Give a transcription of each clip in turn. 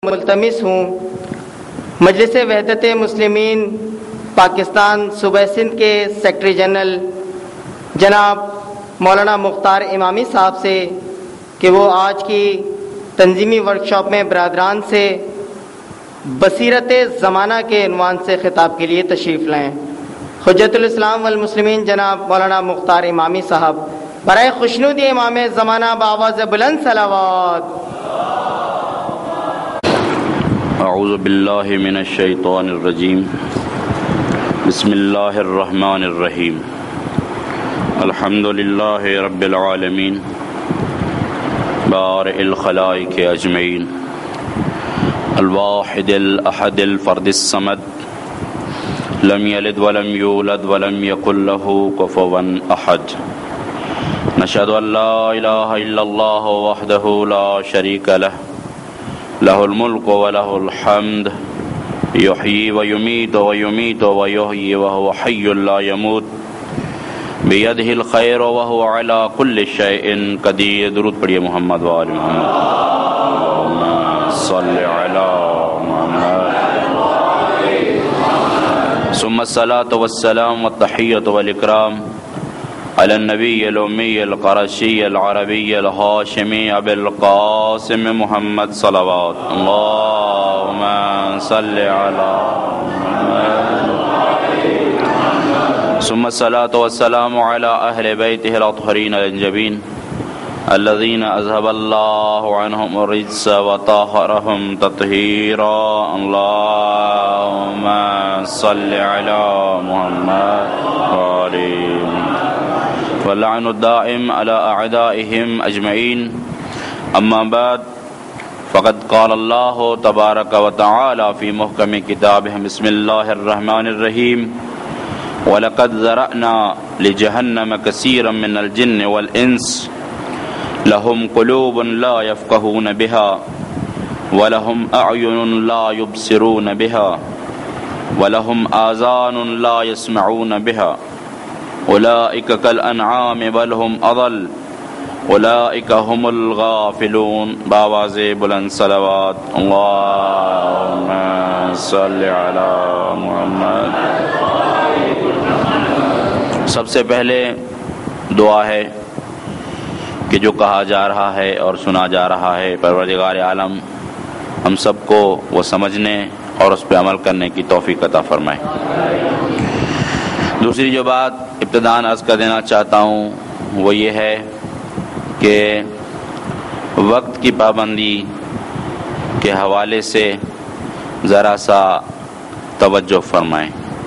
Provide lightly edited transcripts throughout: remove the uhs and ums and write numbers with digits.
ملتمس ہوں مجلس وحدت مسلمین پاکستان صوبہ سندھ کے سیکرٹری جنرل جناب مولانا مختار امامی صاحب سے کہ وہ آج کی تنظیمی ورکشاپ میں برادران سے بصیرت زمانہ کے عنوان سے خطاب کے لیے تشریف لائیں۔ حجت الاسلام والمسلمین جناب مولانا مختار امامی صاحب برائے خوشنودی امام زمانہ بآواز بلند صلوات۔ اعوذ باللہ من الشیطان الرجیم، بسم اللہ الرحمن الرحیم، الحمد للہ رب العالمین بارئ الخلائق اجمعین، الواحد الاحد الفرد الصمد، لم یلد ولم یولد ولم یکن له کفوا احد، نشہد ان لا الہ الا اللہ وحدہ لا شریک لہ، لہ الملک ولہ الحمد، یحیی ویمیت ویمیت ویحیی وہو حی لا یموت، بیدہ الخیر وہو علی کل شیء قدیر۔ درود پڑھیے محمد وآل محمد، اللہم صلی علی محمد، ثم الصلاة والسلام والتحیۃ والاکرام علی النبی الامی القرشی العربی الہاشمی ابی القاسم محمد صلوات، اللہم صلی علی محمد، ثم الصلاة والسلام علی اہل بیتہ الاطہرین الانجبین الذین اذہب اللہ عنہم الرجس وطہرہم تطہیرا، اللہم صلی علی محمد وآلہ واللعن الدائم على أعدائهم أجمعين، أما بعد فقد قال الله تبارك وتعالى في محكم كتابه، بسم الله الرحمن الرحيم، ولقد ذرأنا لجهنم كثيرا من الجن والإنس لهم قلوب لا يفقهون بها ولهم أعين لا يبصرون بها ولهم آذان لا يسمعون بها اولئک کالانعام بل هم اضل اولئک هم الغافلون۔ بآواز بلند صلوات، اللہم صلی علی محمد۔ سب سے پہلے دعا ہے کہ جو کہا جا رہا ہے اور سنا جا رہا ہے پروردگار عالم ہم سب کو وہ سمجھنے اور اس پہ عمل کرنے کی توفیق عطا فرمائے۔ دوسری جو بات ابتداءً عرض کر دینا چاہتا ہوں وہ یہ ہے کہ وقت کی پابندی کے حوالے سے ذرا سا توجہ فرمائیں۔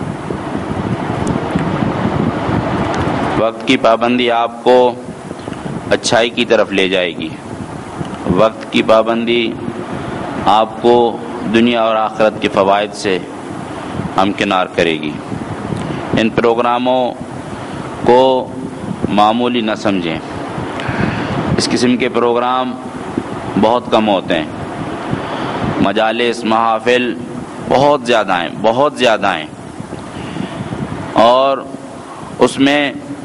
وقت کی پابندی آپ کو اچھائی کی طرف لے جائے گی، وقت کی پابندی آپ کو دنیا اور آخرت کے فوائد سے ہمکنار کرے گی۔ ان پروگراموں کو معمولی نہ سمجھیں، اس قسم کے پروگرام بہت کم ہوتے ہیں، مجالس محافل بہت زیادہ ہیں اور اس میں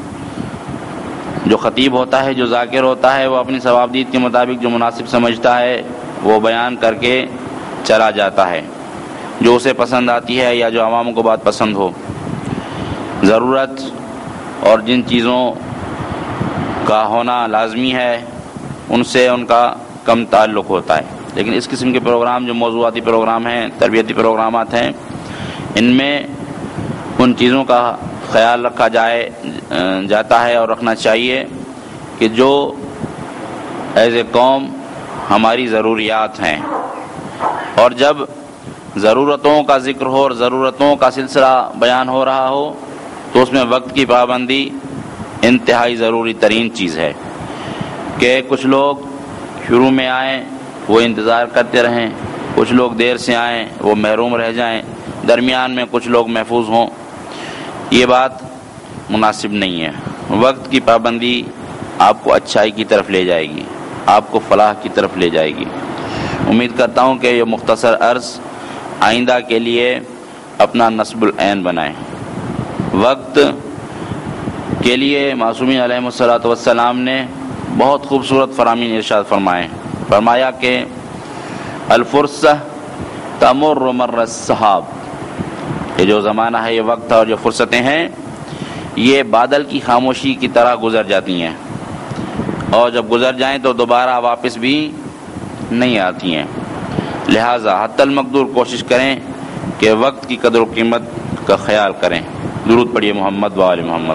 جو خطیب ہوتا ہے، جو ذاکر ہوتا ہے، وہ اپنی ثوابدید کے مطابق جو مناسب سمجھتا ہے وہ بیان کر کے چلا جاتا ہے، جو اسے پسند آتی ہے یا جو عوام کو بات پسند ہو۔ ضرورت اور جن چیزوں کا ہونا لازمی ہے ان سے ان کا کم تعلق ہوتا ہے، لیکن اس قسم کے پروگرام جو موضوعاتی پروگرام ہیں، تربیتی پروگرامات ہیں، ان میں ان چیزوں کا خیال رکھا جاتا ہے اور رکھنا چاہیے کہ جو ایز اے قوم ہماری ضروریات ہیں، اور جب ضرورتوں کا ذکر ہو اور ضرورتوں کا سلسلہ بیان ہو رہا ہو تو اس میں وقت کی پابندی انتہائی ضروری ترین چیز ہے کہ کچھ لوگ شروع میں آئیں وہ انتظار کرتے رہیں، کچھ لوگ دیر سے آئیں وہ محروم رہ جائیں، درمیان میں کچھ لوگ محفوظ ہوں، یہ بات مناسب نہیں ہے۔ وقت کی پابندی آپ کو اچھائی کی طرف لے جائے گی، آپ کو فلاح کی طرف لے جائے گی۔ امید کرتا ہوں کہ یہ مختصر عرض آئندہ کے لیے اپنا نصب العین بنائیں۔ وقت کے لیے معصومین علیہ الصلوۃ والسلام نے بہت خوبصورت فرامین ارشاد فرمایا کہ الفرصہ تمر مر السحاب، یہ جو زمانہ ہے، یہ وقت اور جو فرصتیں ہیں، یہ بادل کی خاموشی کی طرح گزر جاتی ہیں، اور جب گزر جائیں تو دوبارہ واپس بھی نہیں آتی ہیں۔ لہٰذا حتی المقدور کوشش کریں کہ وقت کی قدر و قیمت کا خیال کریں۔ درود پڑھیے محمد و آل محمد۔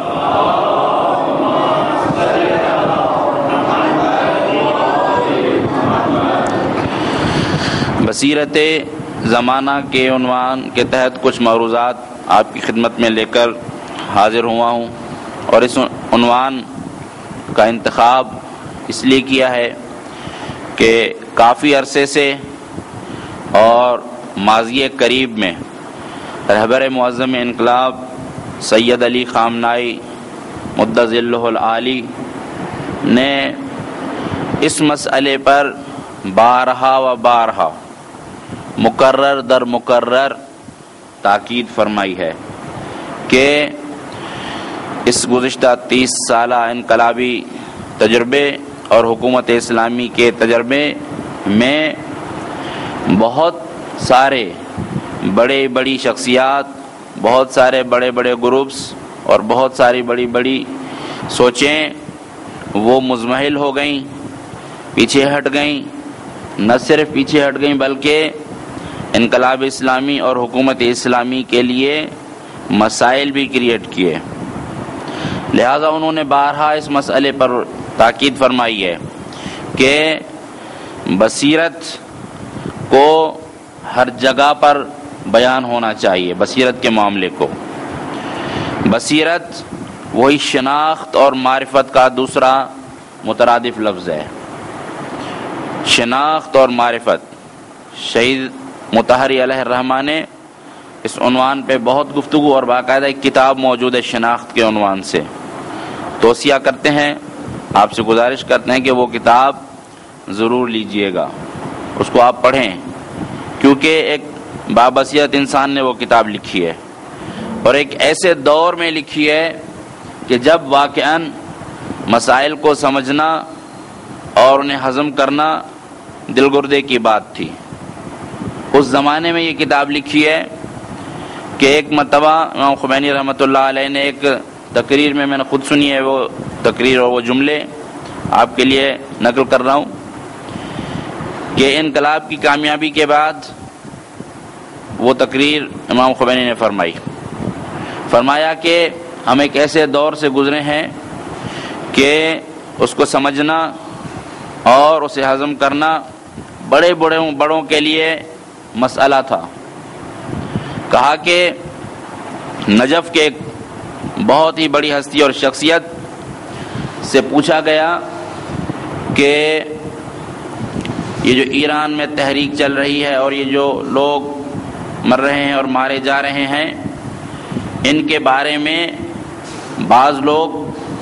بصیرت زمانہ کے عنوان کے تحت کچھ معروضات آپ کی خدمت میں لے کر حاضر ہوا ہوں، اور اس عنوان کا انتخاب اس لیے کیا ہے کہ کافی عرصے سے اور ماضی قریب میں رہبر معظم انقلاب سید علی خامنائی مد ظلہ العالی نے اس مسئلے پر بارہا و بارہا مکرر در مکرر تاکید فرمائی ہے کہ اس گزشتہ 30 سالہ انقلابی تجربے اور حکومت اسلامی کے تجربے میں بہت سارے بڑی شخصیات، بہت سارے بڑے گروپس اور بہت ساری بڑی سوچیں وہ مزمحل ہو گئیں، پیچھے ہٹ گئیں۔ نہ صرف پیچھے ہٹ گئیں بلکہ انقلاب اسلامی اور حکومت اسلامی کے لیے مسائل بھی کریٹ کیے۔ لہذا انہوں نے بارہا اس مسئلے پر تاکید فرمائی ہے کہ بصیرت کو ہر جگہ پر بیان ہونا چاہیے۔ بصیرت کے معاملے کو، بصیرت وہی شناخت اور معرفت کا دوسرا مترادف لفظ ہے۔ شناخت اور معرفت، شہید مطہری علیہ الرحمہ نے اس عنوان پہ بہت گفتگو اور باقاعدہ ایک کتاب موجود ہے شناخت کے عنوان سے۔ توصیہ کرتے ہیں، آپ سے گزارش کرتے ہیں کہ وہ کتاب ضرور لیجئے گا، اس کو آپ پڑھیں، کیونکہ ایک بابصیرت انسان نے وہ کتاب لکھی ہے، اور ایک ایسے دور میں لکھی ہے کہ جب واقعاً مسائل کو سمجھنا اور انہیں ہضم کرنا دل گردے کی بات تھی۔ اس زمانے میں یہ کتاب لکھی ہے کہ ایک مرتبہ امام خمینی رحمۃ اللہ علیہ نے ایک تقریر میں نے خود سنی ہے وہ تقریر اور وہ جملے آپ کے لیے نقل کر رہا ہوں کہ انقلاب کی کامیابی کے بعد وہ تقریر امام خمینی نے فرمایا کہ ہم ایک ایسے دور سے گزرے ہیں کہ اس کو سمجھنا اور اسے ہضم کرنا بڑوں کے لیے مسئلہ تھا۔ کہا کہ نجف کے ایک بہت ہی بڑی ہستی اور شخصیت سے پوچھا گیا کہ یہ جو ایران میں تحریک چل رہی ہے اور یہ جو لوگ مر رہے ہیں اور مارے جا رہے ہیں، ان کے بارے میں بعض لوگ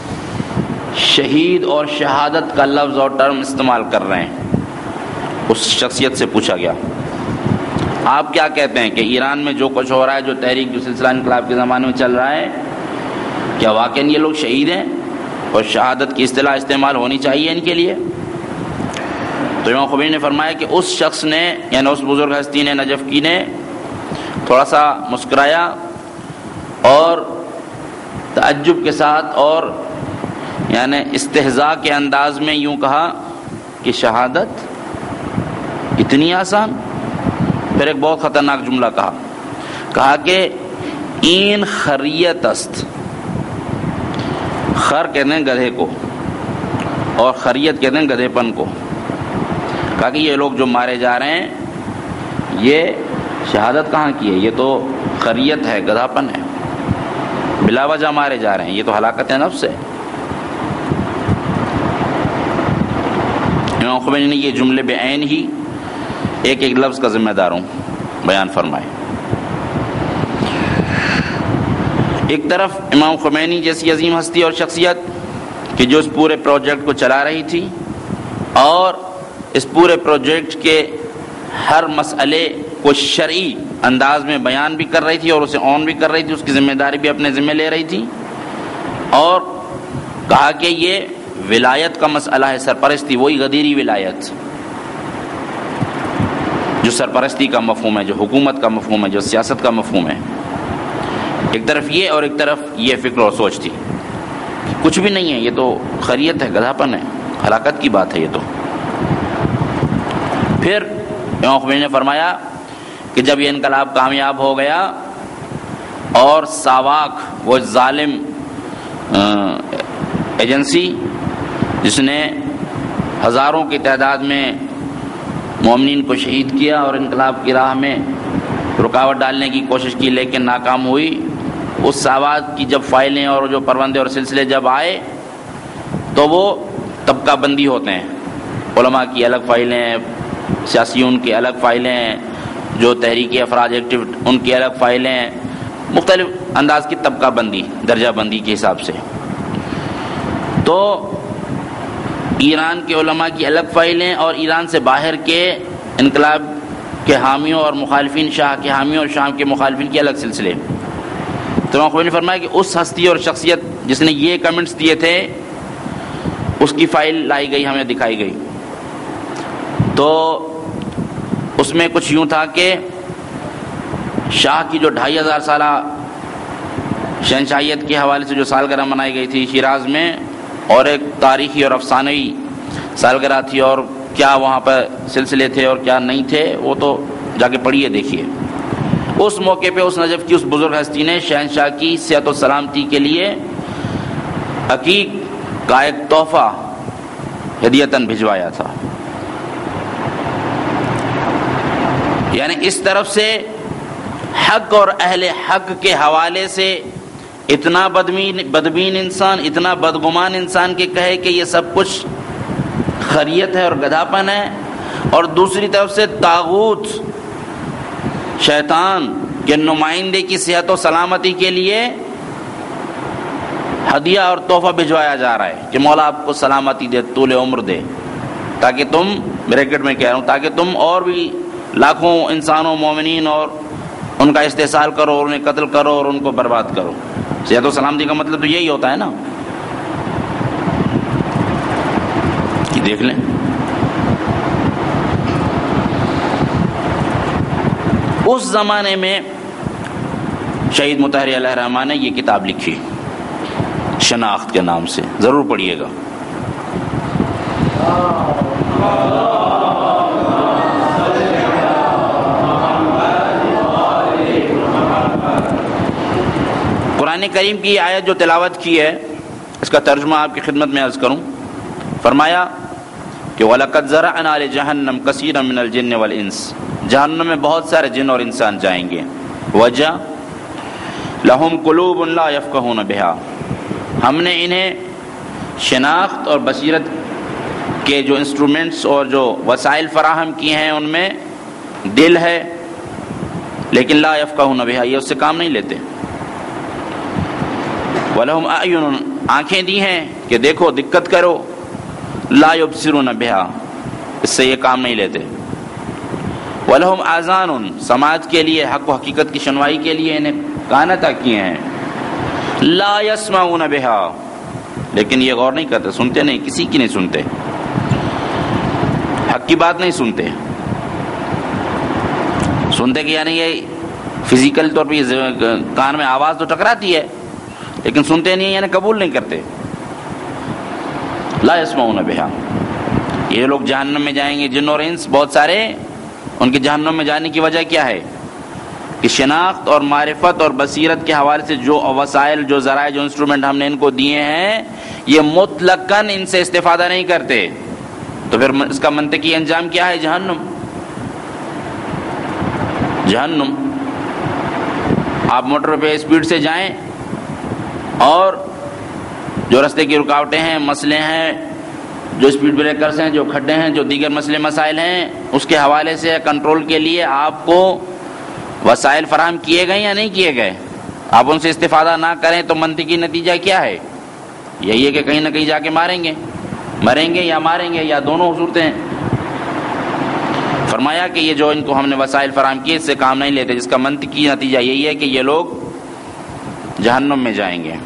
شہید اور شہادت کا لفظ اور ٹرم استعمال کر رہے ہیں۔ اس شخصیت سے پوچھا گیا آپ کیا کہتے ہیں کہ ایران میں جو کچھ ہو رہا ہے، جو تحریک جو سلسلہ انقلاب کے زمانے میں چل رہا ہے، کیا واقعاً یہ لوگ شہید ہیں اور شہادت کی اصطلاح استعمال ہونی چاہیے ان کے لیے؟ تو امام خمینی نے فرمایا کہ اس شخص نے، یعنی اس بزرگ ہستی نے، نجف کی نے تھوڑا سا مسکرایا اور تعجب کے ساتھ اور یعنی استہزاء کے انداز میں یوں کہا کہ شہادت اتنی آسان؟ پھر ایک بہت خطرناک جملہ کہا کہ این خریت است، خر کہتے ہیں گدھے کو اور خریت کہتے ہیں گدھے پن کو۔ کہا کہ یہ لوگ جو مارے جا رہے ہیں یہ شہادت کہاں کی ہے، یہ تو خریت ہے، گدھا پن ہے، بلا وجہ مارے جا رہے ہیں، یہ تو ہلاکت نفس ہے۔ امام خمینی نے یہ جملے بعین ہی ایک لفظ کا ذمہ دار ہوں بیان فرمائے۔ ایک طرف امام خمینی جیسی عظیم ہستی اور شخصیت کہ جو اس پورے پروجیکٹ کو چلا رہی تھی اور اس پورے پروجیکٹ کے ہر مسئلے کو شرعی انداز میں بیان بھی کر رہی تھی اور اسے آن بھی کر رہی تھی، اس کی ذمہ داری بھی اپنے ذمہ لے رہی تھی، اور کہا کہ یہ ولایت کا مسئلہ ہے، سرپرستی، وہی غدیری ولایت۔ جو سرپرستی کا مفہوم ہے، جو حکومت کا مفہوم ہے، جو سیاست کا مفہوم ہے. ایک طرف یہ اور ایک طرف یہ فکر اور سوچ تھی کہ کچھ بھی نہیں ہے، یہ تو خریت ہے، گدھاپن ہے، ہلاکت کی بات ہے یہ تو. پھر امام خمینی نے فرمایا کہ جب یہ انقلاب کامیاب ہو گیا اور ساواک وہ ظالم ایجنسی جس نے ہزاروں کی تعداد میں مومنین کو شہید کیا اور انقلاب کی راہ میں رکاوٹ ڈالنے کی کوشش کی لیکن ناکام ہوئی، اس ساواک کی جب فائلیں اور جو پروندے اور سلسلے جب آئے تو وہ طبقہ بندی ہوتے ہیں. علماء کی الگ فائلیں، سیاسیون کی الگ فائلیں، جو تحریکی افراد ایکٹیو ان کی الگ فائلیں، مختلف انداز کی طبقہ بندی، درجہ بندی کے حساب سے. تو ایران کے علماء کی الگ فائلیں اور ایران سے باہر کے انقلاب کے حامیوں اور مخالفین، شاہ کے حامیوں اور شام کے مخالفین کے الگ سلسلے. تو امام خمینی نے فرمایا کہ اس ہستی اور شخصیت جس نے یہ کمنٹس دیے تھے اس کی فائل لائی گئی، ہمیں دکھائی گئی. تو اس میں کچھ یوں تھا کہ شاہ کی جو 2500 سالہ شہنشاہیت کے حوالے سے جو سالگرہ منائی گئی تھی شیراز میں، اور ایک تاریخی اور افسانوی سالگرہ تھی، اور کیا وہاں پر سلسلے تھے اور کیا نہیں تھے وہ تو جا کے پڑھیے دیکھیے. اس موقع پہ اس نجف کی اس بزرگ ہستی نے شہنشاہ کی صحت و سلامتی کے لیے عقیق کا ایک تحفہ ہدیتاً بھجوایا تھا. یعنی اس طرف سے حق اور اہل حق کے حوالے سے اتنا بدبین انسان، اتنا بدگمان انسان کے کہے کہ یہ سب کچھ خریت ہے اور گدھاپن ہے، اور دوسری طرف سے طاغوت شیطان کے نمائندے کی صحت و سلامتی کے لیے ہدیہ اور تحفہ بھجوایا جا رہا ہے کہ مولا آپ کو سلامتی دے، طول عمر دے، تاکہ تم، بریکٹ میں کہہ رہا ہوں، تاکہ تم اور بھی لاکھوں انسانوں مومنین اور ان کا استحصال کرو اور انہیں قتل کرو اور ان کو برباد کرو. صحت و سلامتی کا مطلب تو یہی ہوتا ہے نا کہ دیکھ لیں. اس زمانے میں شہید مطہر علیہ الرحمٰن نے یہ کتاب لکھی شناخت کے نام سے، ضرور پڑھیے گا. قرآن کریم کی آیت جو تلاوت کی ہے اس کا ترجمہ آپ کی خدمت میں عرض کروں. فرمایا کہ وَلَقَدْ زَرَعْنَا لِجَهَنَّمَ كَثِيرًا مِنَ الْجِنِّ وَالْإِنسِ، جہنم میں بہت سارے جن اور انسان جائیں گے. وجہ لَهُمْ قُلُوبٌ لَا يَفْقَهُونَ بِهَا، ہم نے انہیں شناخت اور بصیرت کے جو انسٹرومنٹس اور جو وسائل فراہم کیے ہیں ان میں دل ہے لیکن لا يفقهون بها، یہ اس سے کام نہیں لیتے. وَلَهُمْ أَعْيُنٌ، آنکھیں دی ہیں کہ دیکھو دقت کرو، لا يبصرون بها، اس سے یہ کام نہیں لیتے. وَلَهُمْ آذَانٌ، سماعت کے لیے، حق و حقیقت کی شنوائی کے لیے انہیں کان عطا کیے ہیں. لا يسمعون بها، لیکن یہ غور نہیں کرتے، سنتے نہیں، کسی کی نہیں سنتے، حق کی بات نہیں سنتے. سنتے کہ یعنی یہ فزیکل طور پہ کان میں آواز تو ٹکراتی ہے لیکن سنتے نہیں، یعنی قبول نہیں کرتے. لا يسمعون بها، یہ لوگ جہنم میں جائیں گے، جن اور انس بہت سارے. ان کے جہنم میں جانے کی وجہ کیا ہے کہ شناخت اور معرفت اور بصیرت کے حوالے سے جو وسائل، جو ذرائع، جو انسٹرومنٹ ہم نے ان کو دیے ہیں یہ مطلقاً ان سے استفادہ نہیں کرتے. تو پھر اس کا منطقی انجام کیا ہے؟ جہنم. جہنم. آپ موٹر پہ اسپیڈ سے جائیں اور جو راستے کی رکاوٹیں ہیں، مسئلے ہیں، جو اسپیڈ بریکرز ہیں، جو کھڈے ہیں، جو دیگر مسئلے مسائل ہیں، اس کے حوالے سے کنٹرول کے لیے آپ کو وسائل فراہم کیے گئے یا نہیں کیے گئے؟ آپ ان سے استفادہ نہ کریں تو منطقی نتیجہ کیا ہے؟ یہی ہے کہ کہیں نہ کہیں جا کے مریں گے یا ماریں گے یا دونوں صورتیں. فرمایا کہ یہ جو ان کو ہم نے وسائل فراہم کیے اس سے کام نہیں لیتے، جس کا منطقی نتیجہ یہی ہے کہ یہ لوگ جہنم میں جائیں گے.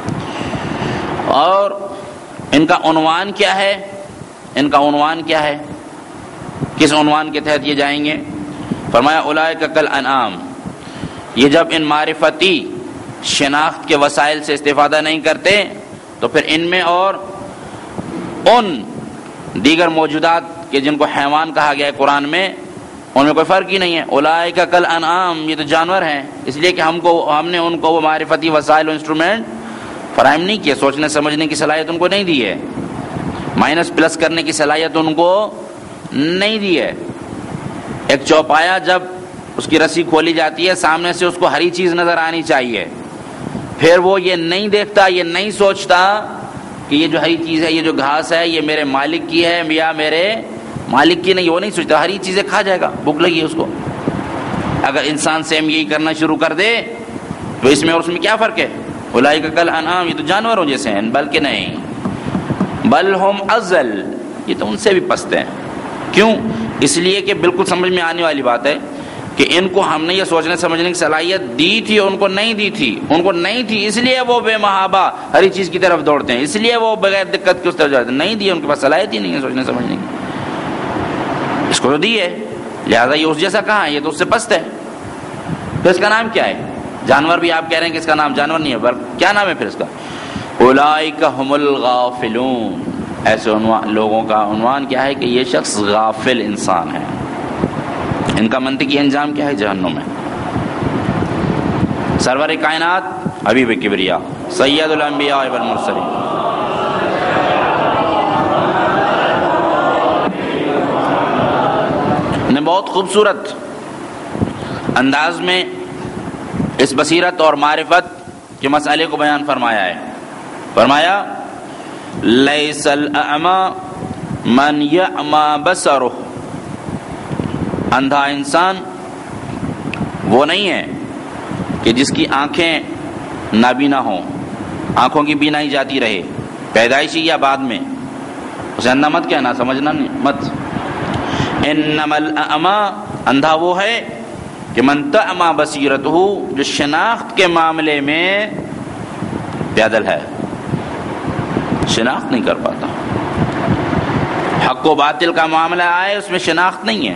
اور ان کا عنوان کیا ہے؟ کس عنوان کے تحت یہ جائیں گے؟ فرمایا اولئک کالانعام، یہ جب ان معرفتی شناخت کے وسائل سے استفادہ نہیں کرتے تو پھر ان میں اور ان دیگر موجودات کے جن کو حیوان کہا گیا ہے قرآن میں، ان میں کوئی فرق ہی نہیں ہے۔ اولئک کالانعام، یہ تو جانور ہیں، اس لیے کہ ہم نے ان کو وہ معرفتی وسائل و انسٹرومنٹ فراہم نہیں کیے، سوچنے سمجھنے کی صلاحیت ان کو نہیں دی ہے، مائنس پلس کرنے کی صلاحیت ان کو نہیں دی ہے۔ ایک چوپایا جب اس کی رسی کھولی جاتی ہے، سامنے سے اس کو ہری چیز نظر آنی چاہیے، پھر وہ یہ نہیں دیکھتا، یہ نہیں سوچتا کہ یہ جو ہری چیز ہے، یہ جو گھاس ہے، یہ میرے مالک کی ہے یا میرے مالک کی نہیں، وہ نہیں سوچتا، ہری چیزیں کھا جائے گا، بھوک لگی ہے اس کو۔ اگر انسان سیم یہی کرنا شروع کر دے تو اس میں اور اس میں کیا فرق ہے؟ اولئک کالانعام، یہ تو جانوروں جیسے ہیں، بلکہ نہیں، بل ہم اضل، یہ تو ان سے بھی پست ہیں۔ کیوں؟ اس لیے کہ بالکل سمجھ میں آنے والی بات ہے کہ ان کو ہم نے یہ سوچنے سمجھنے کی صلاحیت دی تھی اور ان کو نہیں دی تھی، ان کو نہیں تھی، اس لیے وہ بے محابہ ہری چیز کی طرف دوڑتے ہیں، اس لیے وہ بغیر دقت کے اس طرف جاتے ہیں، نہیں دی، ان کے پاس صلاحیت ہی نہیں ہے سوچنے سمجھنے کی، اس کو تو دی ہے، لہذا یہ اس جیسا کہاں ہے، یہ تو اس سے پست ہے۔ تو اس کا نام کیا ہے؟ جانور بھی آپ کہہ رہے ہیں کہ اس کا نام جانور نہیں ہے، بلکہ کیا نام ہے پھر اس کا؟ اولئک هم الغافلون، ایسے لوگوں کا عنوان کیا ہے کہ یہ شخص غافل انسان ہے، ان کا منطقی انجام کیا ہے؟ جہنم میں۔ سرور کائنات حبیب کبریا سید الانبیاء والمرسلین نے بہت خوبصورت انداز میں اس بصیرت اور معرفت کے مسئلے کو بیان فرمایا ہے۔ فرمایا لیس الاعمی من یعمی بصرہ، اندھا انسان وہ نہیں ہے کہ جس کی آنکھیں نابینا ہوں، آنکھوں کی بینائی جاتی رہے، پیدائشی یا بعد میں، اسے اندھا مت کہنا، سمجھنا نہیں مت۔ انما الاعمی، اندھا وہ ہے کہ من تعمی بصیرتہ، جو شناخت کے معاملے میں پیدل ہے، شناخت نہیں کر پاتا، حق و باطل کا معاملہ آئے اس میں شناخت نہیں ہے،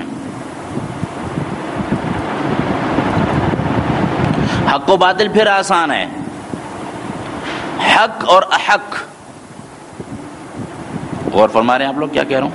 حق و باطل پھر آسان ہے، حق اور احق، غور فرما رہے ہیں آپ لوگ کیا کہہ رہا ہوں؟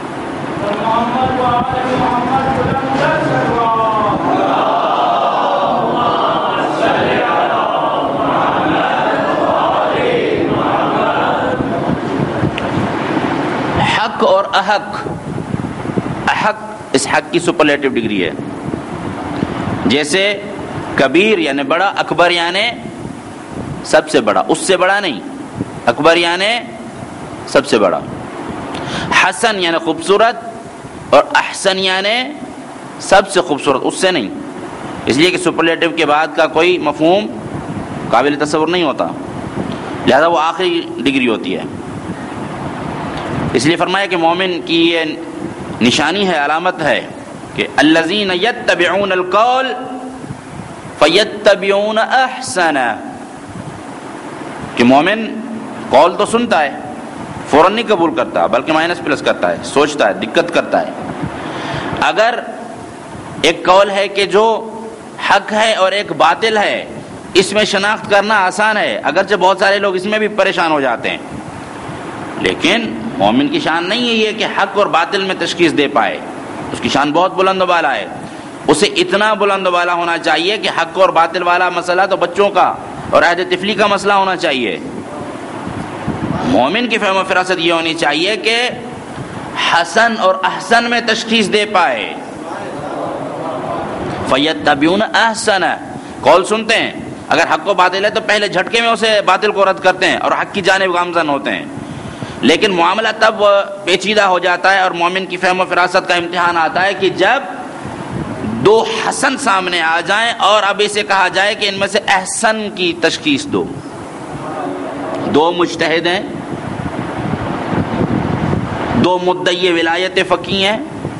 حق اور احق، احق اس حق کی سپرلیٹو ڈگری ہے، جیسے کبیر یعنی بڑا، اکبر یعنی سب سے بڑا، اس سے بڑا نہیں، اکبر یعنی سب سے بڑا، حسن یعنی خوبصورت، اور احسن یعنی سب سے خوبصورت، اس سے نہیں، اس لیے کہ سپرلیٹو کے بعد کا کوئی مفہوم قابل تصور نہیں ہوتا، لہذا وہ آخری ڈگری ہوتی ہے۔ اس لیے فرمایا کہ مومن کی یہ نشانی ہے، علامت ہے کہ الذین یتبعون القول فیتبعون احسنہ، کہ مومن قول تو سنتا ہے، فوراً نہیں قبول کرتا بلکہ مائنس پلس کرتا ہے، سوچتا ہے، دقت کرتا ہے۔ اگر ایک قول ہے کہ جو حق ہے اور ایک باطل ہے، اس میں شناخت کرنا آسان ہے، اگرچہ بہت سارے لوگ اس میں بھی پریشان ہو جاتے ہیں، لیکن مومن کی شان نہیں ہے یہ کہ حق اور باطل میں تشخیص دے پائے، اس کی شان بہت بلند و بالا ہے، اسے اتنا بلند و بالا ہونا چاہیے کہ حق اور باطل والا مسئلہ تو بچوں کا اور عہد طفلی کا مسئلہ ہونا چاہیے۔ مومن کی فہم و فراست یہ ہونی چاہیے کہ حسن اور احسن میں تشخیص دے پائے۔ فیتبعون احسن، قول سنتے ہیں، اگر حق و باطل ہے تو پہلے جھٹکے میں اسے باطل کو رد کرتے ہیں اور حق کی جانب گامزن ہوتے ہیں، لیکن معاملہ تب پیچیدہ ہو جاتا ہے اور مومن کی فہم و فراست کا امتحان آتا ہے کہ جب دو حسن سامنے آ جائیں اور اب اسے کہا جائے کہ ان میں سے احسن کی تشخیص دو۔ دو مجتہد ہیں، دو مدعی ولایت فقی ہیں،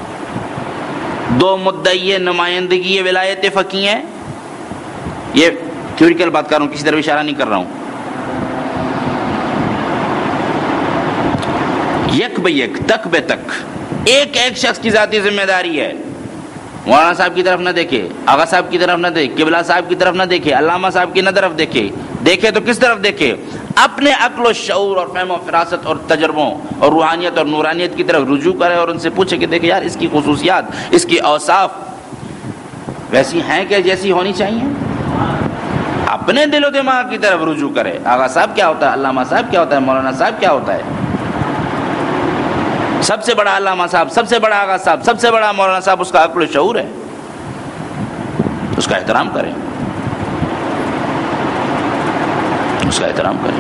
دو مدعی نمائندگی ولایت فقی ہیں، یہ تھیوریکل بات کر رہا ہوں، کسی طرف اشارہ نہیں کر رہا ہوں، یک بہ یک، تک بے تک، ایک ایک شخص کی ذاتی ذمہ داری ہے مولانا صاحب کی طرف نہ دیکھے، آغا صاحب کی طرف نہ دیکھے، قبلہ صاحب کی طرف نہ دیکھے، علامہ صاحب کی نہ طرف دیکھے، دیکھے تو کس طرف دیکھے؟ اپنے عقل و شعور اور فہم و فراست اور تجربوں اور روحانیت اور نورانیت کی طرف رجوع کرے اور ان سے پوچھے کہ دیکھے یار اس کی خصوصیات، اس کی اوصاف ویسی ہیں کہ جیسی ہونی چاہیے. اپنے دل و دماغ کی طرف رجوع کرے. آغا صاحب کیا ہوتا ہے، علامہ صاحب کیا ہوتا ہے، مولانا صاحب کیا ہوتا ہے، سب سے بڑا علامہ صاحب، سب سے بڑا آغا صاحب، سب سے بڑا مولانا صاحب، اس کا عقل و شعور ہے، اس کا احترام کریں، اس کا احترام کریں.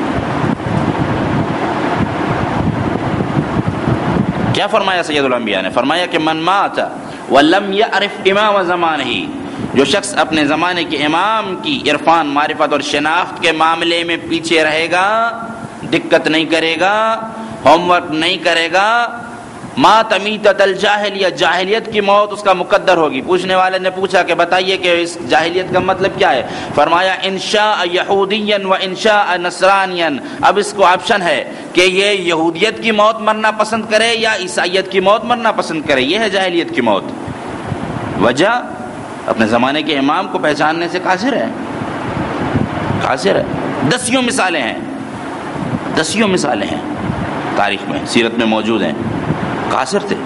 کیا فرمایا سید الانبیاء نے؟ فرمایا کہ من مات ولم یعرف امام زمانہ، جو شخص اپنے زمانے کے امام کی عرفان، معرفت اور شناخت کے معاملے میں پیچھے رہے گا، دقت نہیں کرے گا، ہوم ورک نہیں کرے گا، مات میتۃ الجاہلیہ، جاہلیت کی موت اس کا مقدر ہوگی. پوچھنے والے نے پوچھا کہ بتائیے کہ اس جاہلیت کا مطلب کیا ہے؟ فرمایا انشاء یہودیا و انشاء نصرانیا. اب اس کو آپشن ہے کہ یہ یہودیت کی موت مرنا پسند کرے یا عیسائیت کی موت مرنا پسند کرے. یہ ہے جاہلیت کی موت. وجہ اپنے زمانے کے امام کو پہچاننے سے قاصر ہے، قاصر ہے. دسیوں مثالیں ہیں، دسیوں مثالیں ہیں تاریخ میں، سیرت میں موجود ہیں. قاصر تھے.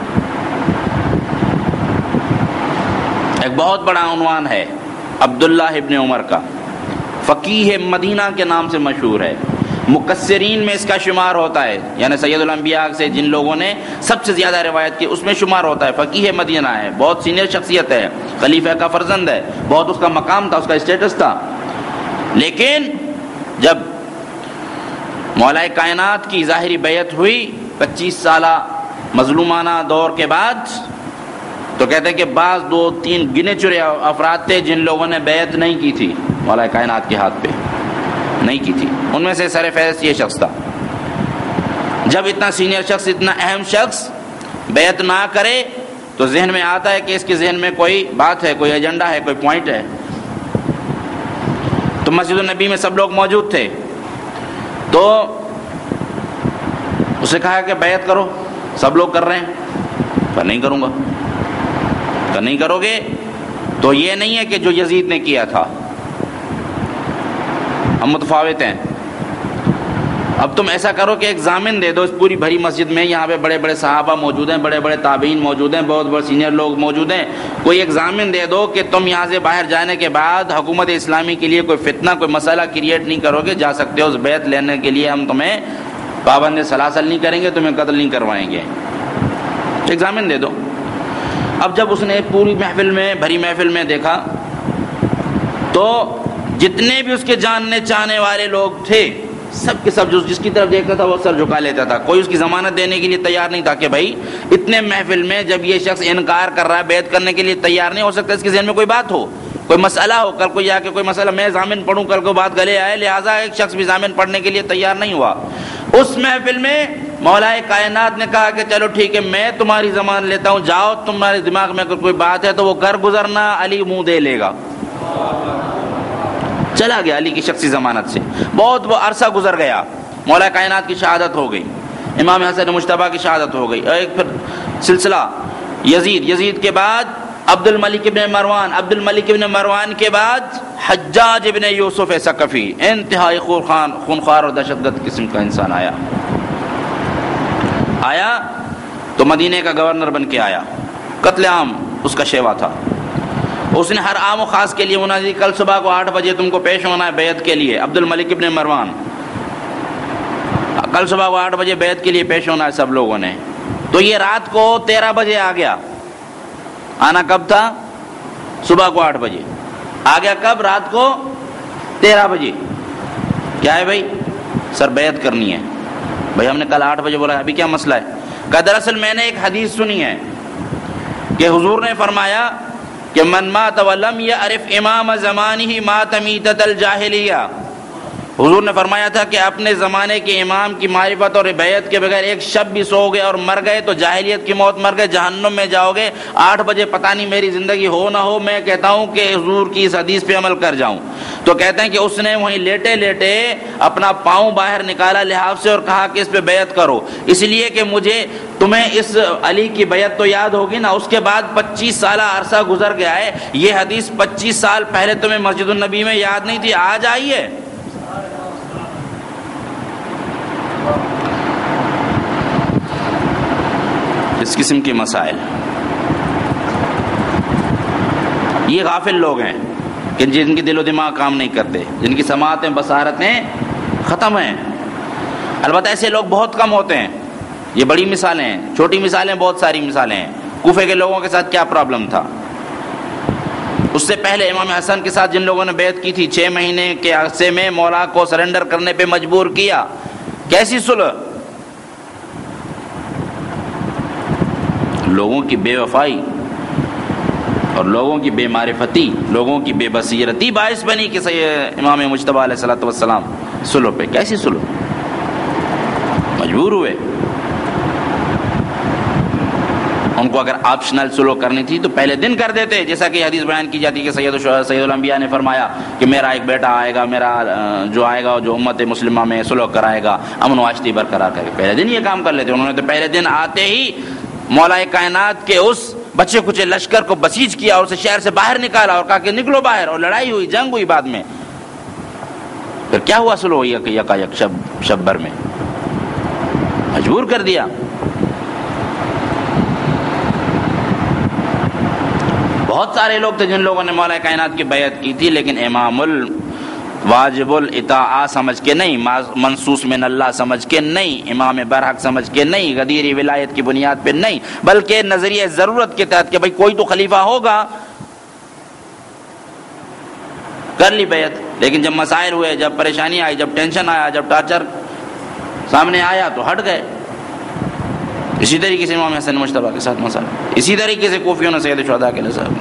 ایک بہت بڑا عنوان ہے عبداللہ ابن عمر کا، فقیہ مدینہ کے نام سے مشہور ہے. مکثرین میں اس کا شمار ہوتا ہے، یعنی سید الانبیاء سے جن لوگوں نے سب سے زیادہ روایت کی اس میں شمار ہوتا ہے. فقیہ مدینہ ہے، بہت سینئر شخصیت ہے، خلیفہ کا فرزند ہے، بہت اس کا مقام تھا، اس کا اسٹیٹس تھا. لیکن جب مولا کائنات کی ظاہری بیعت ہوئی 25 سالہ مظلومانہ دور کے بعد، تو کہتے ہیں کہ بعض 2-3 گنے چنے افراد تھے جن لوگوں نے بیعت نہیں کی تھی مولا کائنات کے ہاتھ پہ، نہیں کی تھی. ان میں سے سر فہرست یہ شخص تھا. جب اتنا سینئر شخص، اتنا اہم شخص بیعت نہ کرے تو ذہن میں آتا ہے کہ اس کے ذہن میں کوئی بات ہے، کوئی ایجنڈا ہے، کوئی پوائنٹ ہے. تو مسجد النبی میں سب لوگ موجود تھے، تو اسے کہا کہ بیعت کرو، سب لوگ کر رہے ہیں، پر نہیں کروں گا. کہ نہیں کرو گے تو یہ نہیں ہے کہ جو یزید نے کیا تھا، ہم متفاوت ہیں. اب تم ایسا کرو کہ ایک ضامن دے دو اس پوری بھری مسجد میں، یہاں پہ بڑے بڑے صحابہ موجود ہیں، بڑے بڑے تابعین موجود ہیں، بہت بڑے سینئر لوگ موجود ہیں. کوئی ایک ضامن دے دو کہ تم یہاں سے باہر جانے کے بعد حکومت اسلامی کے لیے کوئی فتنہ، کوئی مسئلہ کریٹ نہیں کرو گے، جا سکتے ہو. اس بیعت لینے کے لیے ہم تمہیں پابند سلاسل نہیں کریں گے، تمہیں قتل نہیں کروائیں گے. ایک ضامن دے دو. اب جب اس نے پوری محفل میں، بھری محفل میں دیکھا تو جتنے بھی اس کے جاننے چاہنے والے لوگ تھے، سب کے سب جس کی طرف دیکھتا تھا وہ سر جھکا لیتا تھا. کوئی اس کی ضمانت دینے کے لیے تیار نہیں تھا کہ بھائی اتنے محفل میں جب یہ شخص انکار کر رہا ہے، بیعت کرنے کے لیے تیار نہیں، ہو سکتا اس کے ذہن میں کوئی بات ہو، کوئی مسئلہ ہو، کل کو جا کے کوئی مسئلہ میں ضامن پڑھوں، کل کو بات گلے آئے، لہٰذا ایک شخص بھی ضامن پڑھنے کے لیے تیار نہیں ہوا. اس محفل میں مولا کائنات نے کہا کہ چلو ٹھیک ہے، میں تمہاری ضمانت لیتا ہوں، جاؤ تمہارے دماغ میں اگر کوئی بات ہے تو وہ کر گزرنا، علی منہ دے لے گا. چلا گیا علی کی شخصی ضمانت سے. بہت وہ عرصہ گزر گیا، مولا کائنات کی شہادت ہو گئی، امام حسن مجتبیٰ کی شہادت ہو گئی. ایک پھر سلسلہ یزید کے بعد عبد الملک ابن مروان، عبد الملک ابن مروان کے بعد حجاج ابن یوسف ثقفی، انتہائی خونخوار اور دہشت گرد قسم کا انسان آیا تو مدینے کا گورنر بن کے آیا. قتل عام اس کا شیوا تھا. اس نے ہر عام و خاص کے لیے منادی، کل صبح کو 8 بجے تم کو پیش ہونا ہے بیعت کے لیے. عبد الملک ابن مروان، کل صبح کو 8 بجے بیعت کے لیے پیش ہونا ہے سب لوگوں نے. تو یہ رات کو 13 بجے آ گیا. آنا کب تھا؟ صبح کو 8 بجے. آ گیا کب؟ رات کو 13 بجے. کیا ہے بھائی؟ سر بیعت کرنی ہے. بھائی ہم نے کل 8 بجے بولا، ابھی کیا مسئلہ ہے؟ کہ دراصل میں نے ایک حدیث سنی ہے کہ حضور نے فرمایا کہ من مات ولم یعرف امام زمانہ مات میتۃ الجاہلیہ. حضور نے فرمایا تھا کہ اپنے زمانے کے امام کی معرفت اور بیعت کے بغیر ایک شب بھی سو گئے اور مر گئے تو جاہلیت کی موت مر گئے، جہنم میں جاؤ گے۔ 8 بجے پتہ نہیں میری زندگی ہو نہ ہو، میں کہتا ہوں کہ حضور کی اس حدیث پہ عمل کر جاؤں۔ تو کہتے ہیں کہ اس نے وہیں لیٹے لیٹے اپنا پاؤں باہر نکالا لحاف سے اور کہا کہ اس پہ بیعت کرو، اس لیے کہ مجھے تمہیں اس علی کی بیعت تو یاد ہوگی نا۔ اس کے بعد 25 سالہ عرصہ گزر گیا ہے، یہ حدیث 25 سال پہلے تمہیں مسجد النبی میں یاد نہیں تھی، آج آئی ہے۔ اس قسم کے مسائل، یہ غافل لوگ ہیں کہ جن کی دل و دماغ کام نہیں کرتے، جن کی سماعتیں بصارتیں ختم ہیں۔ البتہ ایسے لوگ بہت کم ہوتے ہیں، یہ بڑی مثالیں ہیں، چھوٹی مثالیں بہت ساری مثالیں ہیں۔ کوفے کے لوگوں کے ساتھ کیا پرابلم تھا، اس سے پہلے امام حسن کے ساتھ جن لوگوں نے بیعت کی تھی، 6 مہینے کے عرصے میں مولا کو سرنڈر کرنے پہ مجبور کیا، کیسی صلح؟ لوگوں کی بے وفائی اور لوگوں کی بے معرفتی، لوگوں کی بے بصیرتی باعث بنی کہ امام مجتبیٰ علیہ الصلوۃ والسلام صلح پہ، کیسی صلح؟ مجبور ہوئے۔ ان کو اگر آپشنل صلح کرنی تھی تو پہلے دن کر دیتے، جیسا کہ حدیث بیان کی جاتی کہ سید الانبیاء نے فرمایا کہ میرا ایک بیٹا آئے گا، میرا جو آئے گا جو امت مسلمہ میں صلح کرائے گا، امن و آشتی برقرار کرے گا، پہلے دن یہ کام کر لیتے۔ انہوں نے تو پہلے دن آتے ہی مولا کائنات کے اس بچے کچے لشکر کو بسیج کیا اور اسے شہر سے باہر نکالا اور کہا کہ نکلو باہر، اور لڑائی ہوئی، جنگ ہوئی بعد میں۔ پھر کیا ہوا؟ صلح ہوئی یکا یک شب بھر میں، مجبور کر دیا۔ بہت سارے لوگ تھے جن لوگوں نے مولا کائنات کی بیعت کی تھی، لیکن امام واجب الاطاعہ سمجھ کے نہیں، منصوص من اللہ سمجھ کے نہیں، امام برحق سمجھ کے نہیں، غدیری ولایت کی بنیاد پہ نہیں، بلکہ نظریہ ضرورت کے تحت کہ بھائی کوئی تو خلیفہ ہوگا، کر لی بیعت۔ لیکن جب مسائل ہوئے، جب پریشانی آئی، جب ٹینشن آیا، جب ٹارچر سامنے آیا تو ہٹ گئے۔ اسی طریقے سے امام حسن مجتبیٰ کے ساتھ مسئلہ، اسی طریقے سے کوفیوں نے سید شہداء کے نصب،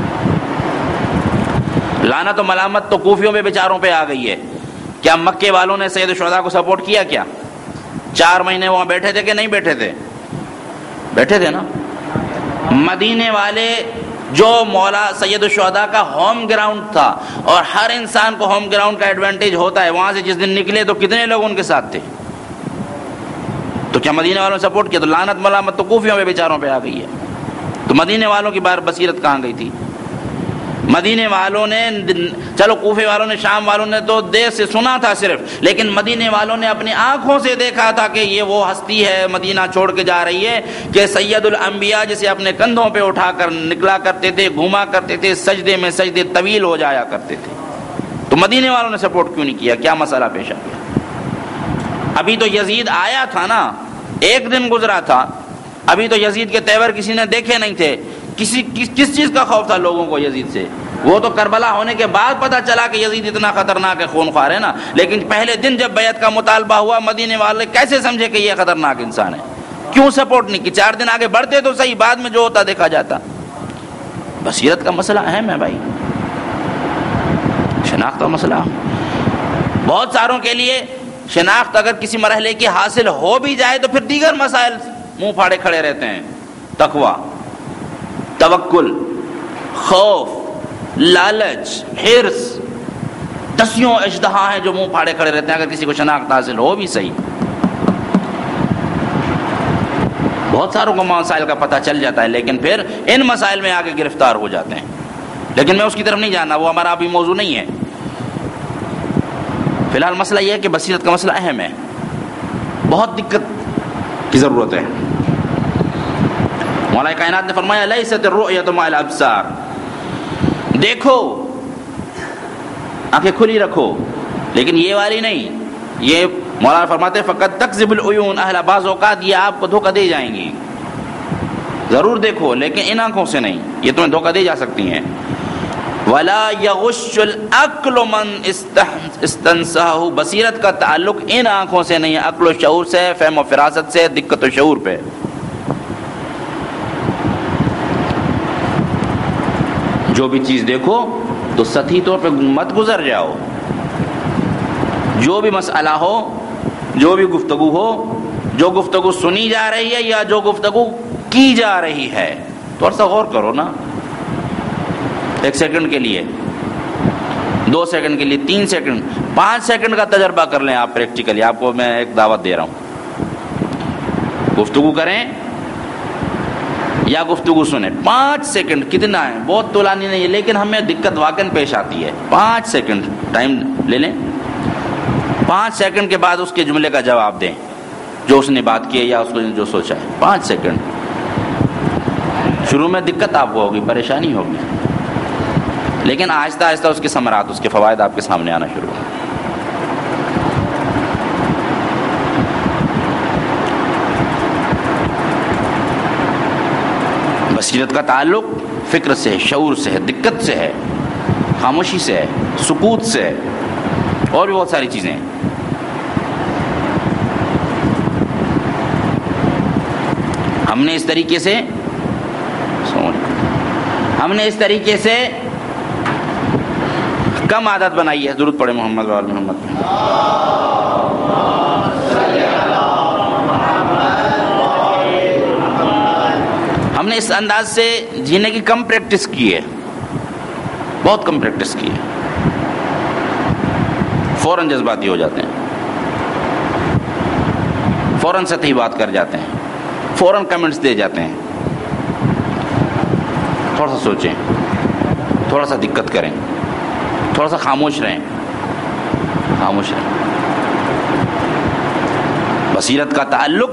لعنت و ملامت تو کوفیوں پہ بیچاروں پہ آ گئی ہے۔ کیا مکے والوں نے سید شہداء کو سپورٹ کیا؟ کیا 4 مہینے وہاں بیٹھے تھے کہ نہیں بیٹھے تھے؟ بیٹھے تھے نا۔ مدینے والے جو مولا سید الشہداء کا ہوم گراؤنڈ تھا، اور ہر انسان کو ہوم گراؤنڈ کا ایڈوانٹیج ہوتا ہے، وہاں سے جس دن نکلے تو کتنے لوگ ان کے ساتھ تھے؟ تو کیا مدینے والوں نے سپورٹ کیا؟ تو لعنت ملامت تو کوفیوں پہ بیچاروں پہ آ گئی ہے۔ تو مدینے والوں کی بار بصیرت کہاں گئی تھی؟ مدینے والوں نے، چلو کوفے والوں نے، شام والوں نے تو دیر سے سنا تھا صرف، لیکن مدینے والوں نے اپنی آنکھوں سے دیکھا تھا کہ یہ وہ ہستی ہے مدینہ چھوڑ کے جا رہی ہے کہ سید الانبیاء جسے اپنے کندھوں پہ اٹھا کر نکلا کرتے تھے، گھوما کرتے تھے، سجدے میں سجدے طویل ہو جایا کرتے تھے۔ تو مدینے والوں نے سپورٹ کیوں نہیں کیا؟ کیا مسئلہ پیش آ گیا؟ ابھی تو یزید آیا تھا نا، ایک دن گزرا تھا، ابھی تو یزید کے تیور کسی نے دیکھے نہیں تھے۔ کس چیز کا خوف تھا لوگوں کو یزید سے؟ وہ تو کربلا ہونے کے بعد پتہ چلا کہ یزید اتنا خطرناک ہے، خون خوار ہے نا، لیکن پہلے دن جب بیعت کا مطالبہ ہوا، مدینے والے کیسے سمجھے کہ یہ خطرناک انسان ہے؟ کیوں سپورٹ نہیں کی؟ 4 دن آگے بڑھتے تو صحیح، بعد میں جو ہوتا دیکھا جاتا۔ بصیرت کا مسئلہ اہم ہے بھائی، شناخت کا مسئلہ۔ بہت ساروں کے لیے شناخت اگر کسی مرحلے کی حاصل ہو بھی جائے تو پھر دیگر مسائل منہ پھاڑے کھڑے رہتے ہیں۔ تقویٰ، توکل، خوف، لالچ، حرص، دسیوں اژدہا ہیں جو منہ پھاڑے کھڑے رہتے ہیں اگر کسی کو شناخت حاصل ہو بھی صحیح۔ بہت ساروں کو مسائل کا پتہ چل جاتا ہے لیکن پھر ان مسائل میں آگے گرفتار ہو جاتے ہیں، لیکن میں اس کی طرف نہیں جانا، وہ ہمارا ابھی موضوع نہیں ہے۔ فی الحال مسئلہ یہ ہے کہ بصیرت کا مسئلہ اہم ہے، بہت دقت کی ضرورت ہے۔ مولا کائنات نے فرمایا لیست الرؤیۃ مع الابصار، دیکھو، آنکھیں کھلی رکھو، لیکن یہ والی نہیں۔ یہ مولانا فرماتے ہیں فقط تکذب العیون اہل، بعض اوقات یہ آپ کو دھوکہ دے جائیں گی، ضرور دیکھو لیکن ان آنکھوں سے نہیں، یہ تمہیں دھوکہ دے جا سکتی ہیں۔ ولا یغش العقل من استنصحہ، بصیرت کا تعلق ان آنکھوں سے نہیں، عقل و شعور سے، فہم و فراست سے، دقت و شعور پہ۔ جو بھی چیز دیکھو تو سطحی طور پہ مت گزر جاؤ، جو بھی مسئلہ ہو، جو بھی گفتگو ہو، جو گفتگو سنی جا رہی ہے یا جو گفتگو کی جا رہی ہے، تھوڑا سا غور کرو نا، 1 سیکنڈ کے لیے، 2 سیکنڈ کے لیے، 3 سیکنڈ، 5 سیکنڈ کا تجربہ کر لیں آپ پریکٹیکلی. آپ کو میں ایک دعوت دے رہا ہوں، گفتگو کریں یا گفتگو سنیں. 5 سیکنڈ کتنا ہے؟ بہت طولانی نہیں ہے، لیکن ہمیں دقت واقعی پیش آتی ہے. 5 سیکنڈ ٹائم لے لیں، 5 سیکنڈ کے بعد اس کے جملے کا جواب دیں جو اس نے بات کی ہے یا اس کو جو سوچا ہے. 5 سیکنڈ. شروع میں دقت آپ کو ہوگی، پریشانی ہوگی، لیکن آہستہ آہستہ اس کے ثمرات، اس کے فوائد آپ کے سامنے آنا شروع ہوں. بصیرت کا تعلق فکر سے ہے، شعور سے ہے، دقت سے ہے، خاموشی سے ہے، سکوت سے ہے، اور بھی بہت ساری چیزیں ہیں. ہم نے اس طریقے سے کم عادت بنائی ہے. درود پڑھے محمد و آل محمد. ہم نے اس انداز سے جینے کی کم پریکٹس کی ہے، بہت کم پریکٹس کی ہے. فوراً جذباتی ہو جاتے ہیں، فوراً سطحی بات کر جاتے ہیں، فوراً کمنٹس دے جاتے ہیں. تھوڑا سا سوچیں، تھوڑا سا دقت کریں، تھوڑا سا خاموش رہیں، خاموش رہیں. بصیرت کا تعلق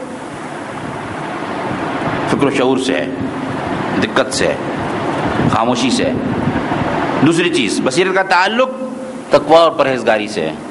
فکر و شعور سے ہے، دقت سے ہے، خاموشی سے ہے. دوسری چیز، بصیرت کا تعلق تقویٰ اور پرہیزگاری سے ہے.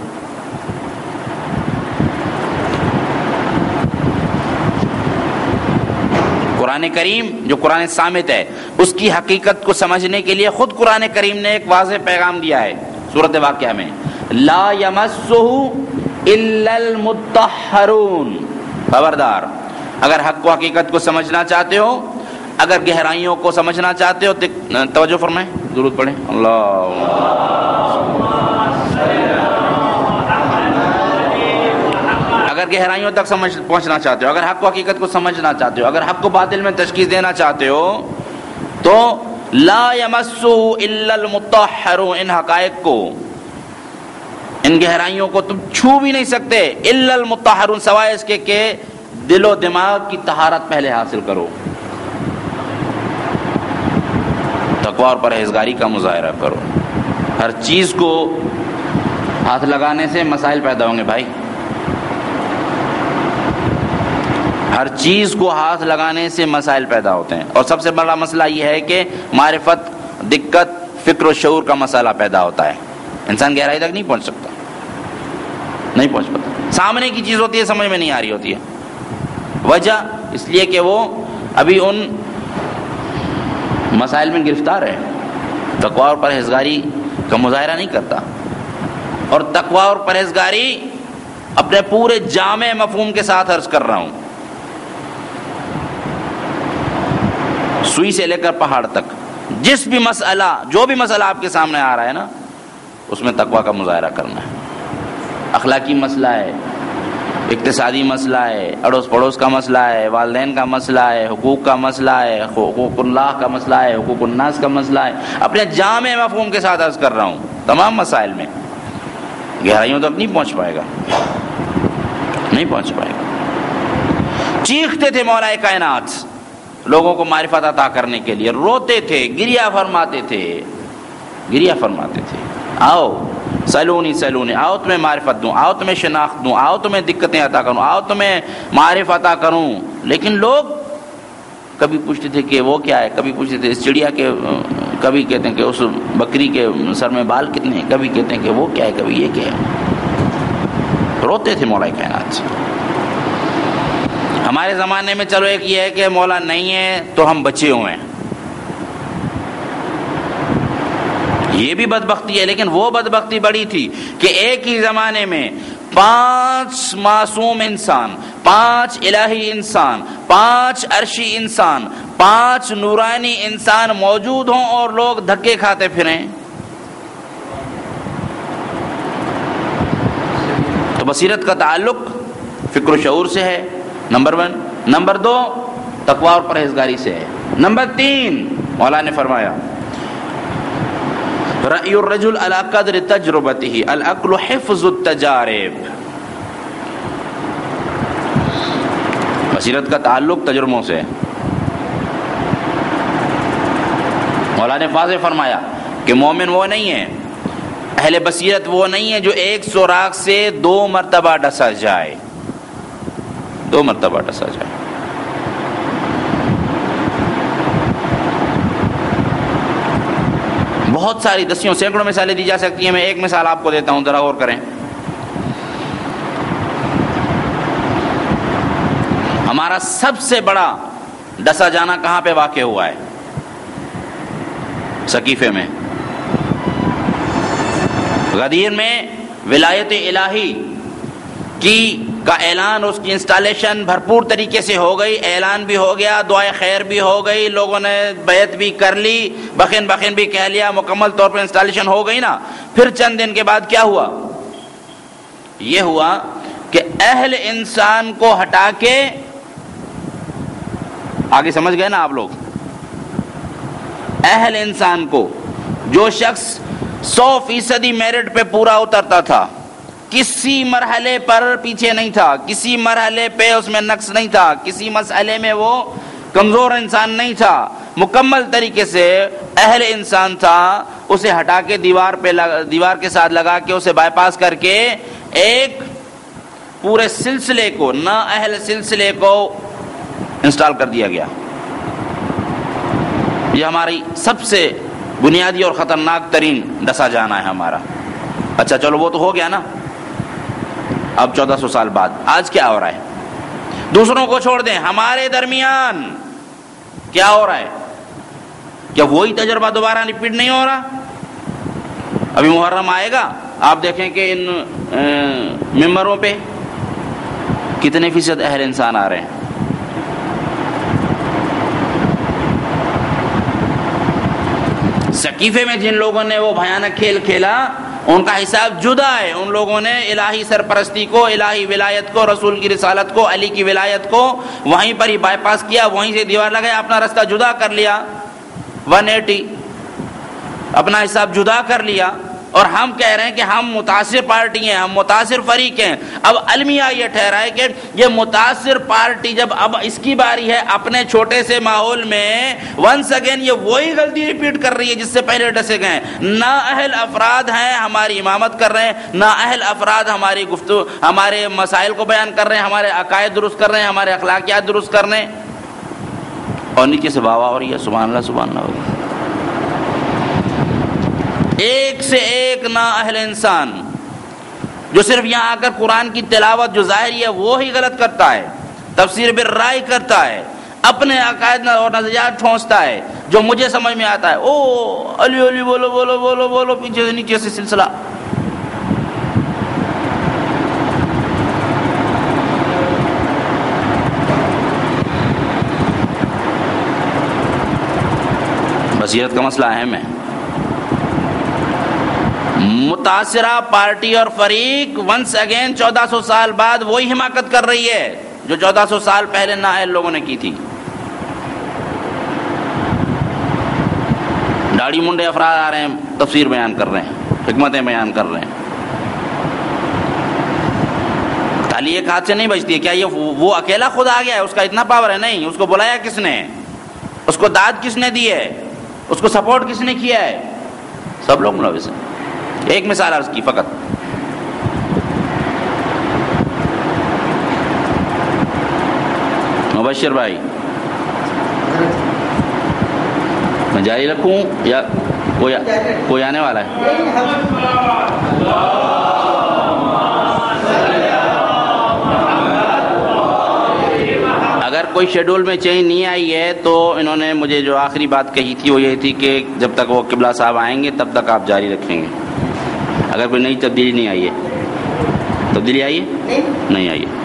قرآن کریم جو قرآن صامت ہے، اس کی حقیقت کو سمجھنے کے لیے خود قرآن کریم نے ایک واضح پیغام دیا ہے سورۃ واقعہ میں، لا یمسہ الا المطہرون. خبردار، اگر حق و حقیقت کو سمجھنا چاہتے ہو، اگر گہرائیوں کو سمجھنا چاہتے ہو، توجہ فرمائیں، درود پڑھیں. اگر گہرائیوں تک پہنچنا چاہتے ہو، اگر حق و حقیقت کو سمجھنا چاہتے ہو، اگر حق کو باطل میں تشخیص دینا چاہتے ہو، تو لا یمسہ الا المطہرون، ان حقائق کو، ان گہرائیوں کو تم چھو بھی نہیں سکتے، الا المطہرون، سوائے اس کے کہ دل و دماغ کی طہارت پہلے حاصل کرو، تقویٰ اور پرہیزگاری کا مظاہرہ کرو. ہر چیز کو ہاتھ لگانے سے مسائل پیدا ہوں گے بھائی، ہر چیز کو ہاتھ لگانے سے مسائل پیدا ہوتے ہیں. اور سب سے بڑا مسئلہ یہ ہے کہ معرفت، دقت، فکر و شعور کا مسئلہ پیدا ہوتا ہے. انسان گہرائی تک نہیں پہنچ سکتا، نہیں پہنچ پاتا. سامنے کی چیز ہوتی ہے، سمجھ میں نہیں آ رہی ہوتی ہے. وجہ اس لیے کہ وہ ابھی ان مسائل میں گرفتار ہے، تقویٰ اور پرہیزگاری کا مظاہرہ نہیں کرتا. اور تقویٰ اور پرہیزگاری اپنے پورے جامع مفہوم کے ساتھ عرض کر رہا ہوں، سوئی سے لے کر پہاڑ تک، جس بھی مسئلہ، جو بھی مسئلہ آپ کے سامنے آ رہا ہے نا، اس میں تقویٰ کا مظاہرہ کرنا ہے. اخلاقی مسئلہ ہے، اقتصادی مسئلہ ہے، اڑوس پڑوس کا مسئلہ ہے، والدین کا مسئلہ ہے، حقوق کا مسئلہ ہے، حقوق اللہ کا مسئلہ ہے، حقوق الناس کا مسئلہ ہے. اپنے جامع مفہوم کے ساتھ عرض کر رہا ہوں. تمام مسائل میں گہرائیوں تک نہیں پہنچ پائے گا، نہیں پہنچ پائے گا. چیختے تھے مولا کائنات لوگوں کو معرفت عطا کرنے کے لیے، روتے تھے، گریہ فرماتے تھے، آؤ سلونی سلونی، آؤ تمہیں معرفت دوں، آؤ تمہیں شناخت دوں، آؤ تمہیں دقتیں عطا کروں، آؤ تمہیں معرفت عطا کروں. لیکن لوگ کبھی پوچھتے تھے کہ وہ کیا ہے، کبھی پوچھتے تھے اس چڑیا کے، کبھی کہتے ہیں کہ اس بکری کے سر میں بال کتنے ہیں، کبھی کہتے ہیں کہ وہ کیا ہے، کبھی یہ کیا ہے. روتے تھے مولا کائنات سے. ہمارے زمانے میں چلو ایک یہ ہے کہ مولا نہیں ہے تو ہم بچے ہوئے ہیں، یہ بھی بدبختی ہے. لیکن وہ بدبختی بڑی تھی کہ ایک ہی زمانے میں 5 معصوم انسان، 5 الہی انسان، 5 عرشی انسان، 5 نورانی انسان موجود ہوں اور لوگ دھکے کھاتے پھریں. تو بصیرت کا تعلق فکر و شعور سے ہے، نمبر 1۔ نمبر 2 تقوی اور پرہیزگاری سے ہے۔ نمبر 3 مولانا نے فرمایا رأی الرجل علی قدر تجربته العقل حفظ التجارب۔ بصیرت کا تعلق تجربوں سے ہے۔ مولانا نے واضح فرمایا کہ مومن وہ نہیں ہے، اہل بصیرت وہ نہیں ہے جو ایک سوراخ سے 2 مرتبہ ڈسا جائے، 2 مرتبہ ڈسا جائے۔ بہت ساری دسیوں سینکڑوں مثالیں دی جا سکتی ہیں، میں ایک مثال آپ کو دیتا ہوں، ذرا غور کریں۔ ہمارا سب سے بڑا ڈسا جانا کہاں پہ واقع ہوا ہے؟ سقیفے میں، غدیر میں ولایت الہی کا اعلان، اس کی انسٹالیشن بھرپور طریقے سے ہو گئی، اعلان بھی ہو گیا، دعائے خیر بھی ہو گئی، لوگوں نے بیعت بھی کر لی، بخین بخین بھی کہہ لیا، مکمل طور پر انسٹالیشن ہو گئی نا۔ پھر چند دن کے بعد کیا ہوا؟ یہ ہوا کہ اہل انسان کو ہٹا کے، آگے سمجھ گئے نا آپ لوگ، اہل انسان کو، جو شخص 100% میرٹ پہ پورا اترتا تھا، کسی مرحلے پر پیچھے نہیں تھا، کسی مرحلے پہ اس میں نقص نہیں تھا، کسی مسئلے میں وہ کمزور انسان نہیں تھا، مکمل طریقے سے اہل انسان تھا، اسے ہٹا کے دیوار کے ساتھ لگا کے اسے بائی پاس کر کے ایک پورے سلسلے کو، نا اہل سلسلے کو انسٹال کر دیا گیا۔ یہ ہماری سب سے بنیادی اور خطرناک ترین ڈسا جانا ہے ہمارا۔ اچھا چلو وہ تو ہو گیا نا، اب 1400 سال بعد آج کیا ہو رہا ہے؟ دوسروں کو چھوڑ دیں، ہمارے درمیان کیا ہو رہا ہے؟ کیا وہی تجربہ دوبارہ ریپیٹ نہیں ہو رہا؟ ابھی محرم آئے گا، آپ دیکھیں کہ ان ممبروں پہ کتنے فیصد اہل انسان آ رہے ہیں۔ سقیفے میں جن لوگوں نے وہ بھیانک کھیل کھیلا، ان کا حساب جدا ہے۔ ان لوگوں نے الہی سرپرستی کو، الہی ولایت کو، رسول کی رسالت کو، علی کی ولایت کو وہیں پر ہی بائی پاس کیا، وہیں سے دیوار لگایا، اپنا راستہ جدا کر لیا، 180 اپنا حساب جدا کر لیا۔ اور ہم کہہ رہے ہیں کہ ہم متاثر پارٹی ہیں، ہم متاثر فریق ہیں۔ اب المیہ یہ ٹھہرائے کہ یہ متاثر پارٹی جب اب اس کی باری ہے اپنے چھوٹے سے ماحول میں ونس اگین یہ وہی غلطی ریپیٹ کر رہی ہے جس سے پہلے ڈسے گئے۔ نا اہل افراد ہیں ہماری امامت کر رہے ہیں، نا اہل افراد ہماری گفتگو، ہمارے مسائل کو بیان کر رہے ہیں، ہمارے عقائد درست کر رہے ہیں، ہمارے اخلاقیات درست کر رہے ہیں، اور نیچے سے واہ واہ ہو رہی ہے، سبحان اللہ سبحان اللہ ہو رہی ہے۔ ایک سے ایک نا اہل انسان جو صرف یہاں آ کر قرآن کی تلاوت جو ظاہری ہے وہی غلط کرتا ہے، تفسیر بالرائے کرتا ہے، اپنے عقائد اور نظریات ٹھونستا ہے جو مجھے سمجھ میں آتا ہے، او علی علی بولو بولو بولو بولو، پیچھے سے نیچے سے سلسلہ۔ بصیرت کا مسئلہ اہم ہے۔ متاثرہ پارٹی اور فریق ونس اگین 1400 سال بعد وہی حماقت کر رہی ہے جو 1400 سال پہلے نااہل لوگوں نے کی تھی۔ داڑھی منڈے افراد آ رہے ہیں، تفسیر بیان کر رہے ہیں، حکمتیں بیان کر رہے ہیں۔ تالی ایک ہاتھ سے نہیں بجتی ہے۔ کیا یہ وہ اکیلا خود آ گیا ہے؟ اس کا اتنا پاور ہے؟ نہیں۔ اس کو بلایا کس نے؟ اس کو داد کس نے دی ہے؟ اس کو سپورٹ کس نے کیا ہے؟ سب لوگ ملوث ہیں۔ ایک مثال عرض کی فقط۔ مبشر بھائی میں جاری رکھوں یا کوئی آنے والا ہے؟ اگر کوئی شیڈول میں چینج نہیں آئی ہے تو انہوں نے مجھے جو آخری بات کہی تھی وہ یہ تھی کہ جب تک وہ قبلہ صاحب آئیں گے تب تک آپ جاری رکھیں گے۔ اگر کوئی نئی تبدیلی نہیں آئی ہے، تبدیلی آئی ہے؟ نہیں آئی ہے۔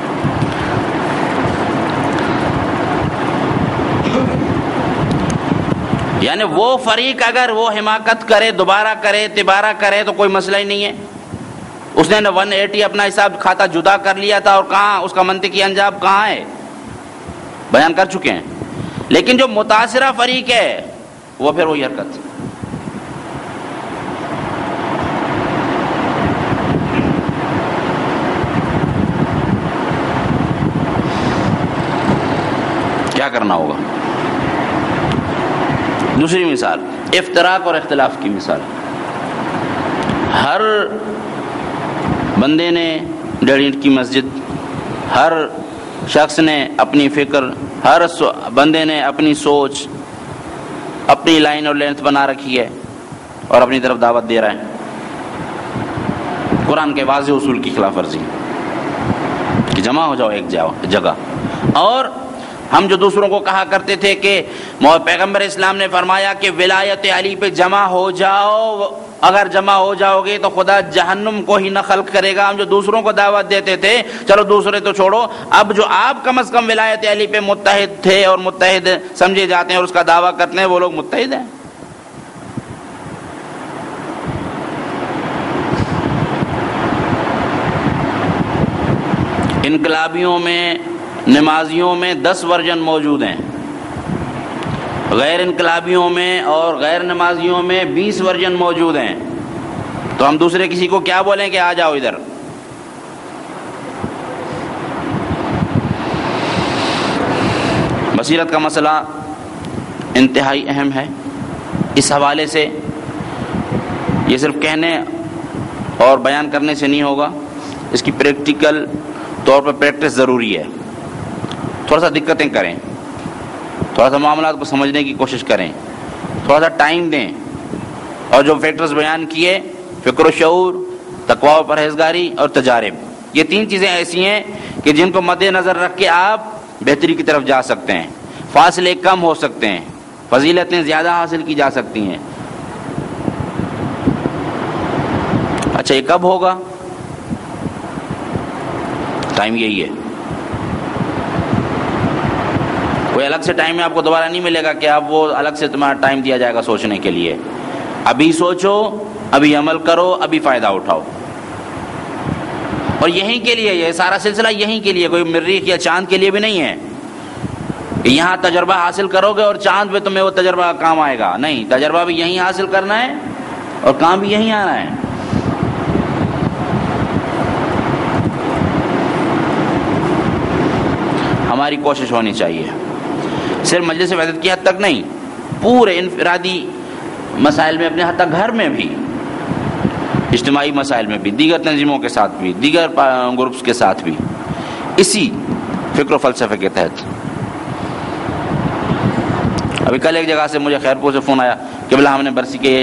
یعنی وہ فریق اگر وہ حماقت کرے، دوبارہ کرے، تبارہ کرے تو کوئی مسئلہ ہی نہیں ہے۔ اس نے 180 اپنا حساب کھاتا جدا کر لیا تھا، اور کہاں اس کا منطقی انجام کہاں ہے، بیان کر چکے ہیں. لیکن جو متاثرہ فریق ہے وہ پھر وہی حرکت. کیا کرنا ہوگا؟ دوسری مثال افتراق اور اختلاف کی مثال. ہر بندے نے 1.5 اینٹ کی مسجد، ہر شخص نے اپنی فکر، ہر بندے نے اپنی سوچ، اپنی لائن اور لینتھ بنا رکھی ہے اور اپنی طرف دعوت دے رہا ہے. قرآن کے واضح اصول کی خلاف ورزی کہ جمع ہو جاؤ ایک جگہ. اور ہم جو دوسروں کو کہا کرتے تھے کہ پیغمبر اسلام نے فرمایا کہ ولایت علی پہ جمع ہو جاؤ، اگر جمع ہو جاؤ گے تو خدا جہنم کو ہی نہ خلق کرے گا. ہم جو دوسروں کو دعوت دیتے تھے، چلو دوسرے تو چھوڑو، اب جو آپ کم از کم ولایت علی پہ متحد تھے اور متحد سمجھے جاتے ہیں اور اس کا دعویٰ کرتے ہیں، وہ لوگ متحد ہیں. انقلابیوں میں، نمازیوں میں 10 ورژن موجود ہیں، غیر انقلابیوں میں اور غیر نمازیوں میں 20 ورژن موجود ہیں. تو ہم دوسرے کسی کو کیا بولیں کہ آ جاؤ ادھر؟ بصیرت کا مسئلہ انتہائی اہم ہے. اس حوالے سے یہ صرف کہنے اور بیان کرنے سے نہیں ہوگا، اس کی پریکٹیکل طور پر پریکٹس ضروری ہے. تھوڑا سا دقتیں کریں، تھوڑا سا معاملات کو سمجھنے کی کوشش کریں، تھوڑا سا ٹائم دیں، اور جو فیکٹرز بیان کیے، فکر و شعور، تقویٰ و پرہیزگاری اور تجارب، یہ 3 چیزیں ایسی ہیں کہ جن کو مد نظر رکھ کے آپ بہتری کی طرف جا سکتے ہیں، فاصلے کم ہو سکتے ہیں، فضیلتیں زیادہ حاصل کی جا سکتی ہیں. اچھا یہ کب ہوگا؟ ٹائم یہی ہے. کوئی الگ سے ٹائم میں آپ کو دوبارہ نہیں ملے گا کہ آپ وہ الگ سے تمہارا ٹائم دیا جائے گا سوچنے کے لیے. ابھی سوچو، ابھی عمل کرو، ابھی فائدہ اٹھاؤ. اور یہیں کے لیے یہ سارا سلسلہ یہیں کے لیے، کوئی مریخ یا چاند کے لیے بھی نہیں ہے کہ یہاں تجربہ حاصل کرو گے اور چاند پہ تمہیں وہ تجربہ کام آئے گا. نہیں، تجربہ بھی یہیں حاصل کرنا ہے اور کام بھی یہیں آنا ہے. ہماری کوشش ہونی چاہیے صرف مجلس وحدت کی حد تک نہیں، پورے انفرادی مسائل میں، اپنے حتی گھر میں بھی، اجتماعی مسائل میں بھی، دیگر تنظیموں کے ساتھ بھی، دیگر گروپس کے ساتھ بھی، اسی فکر و فلسفے کے تحت. ابھی کل ایک جگہ سے مجھے خیرپور سے فون آیا کہ بلا ہم نے برسی کے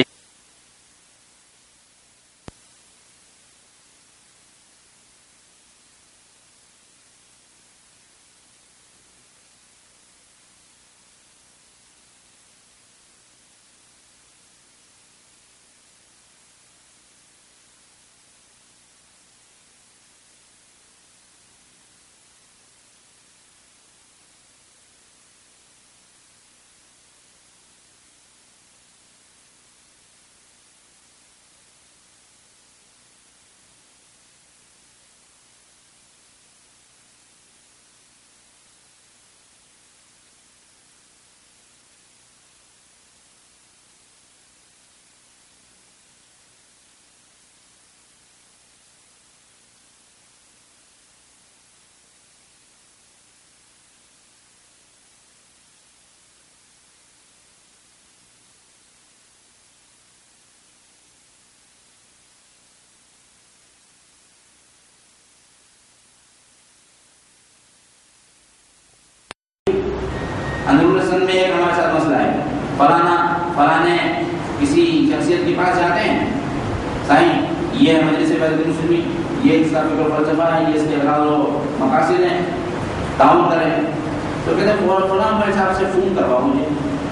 اندرون میں ایک ہمارے ساتھ مسئلہ ہے، فلانے کسی شخصیت کے پاس جاتے ہیں، صحیح یہ مجلس وحدت المسلمین، یہ اس کا فکر و فلسفہ ہے، یہ اس کے اغراض و مقاصد ہیں، تعاون کریں. تو کہتے ہیں فلاں بھائی صاحب سے فون کرواؤ مجھے.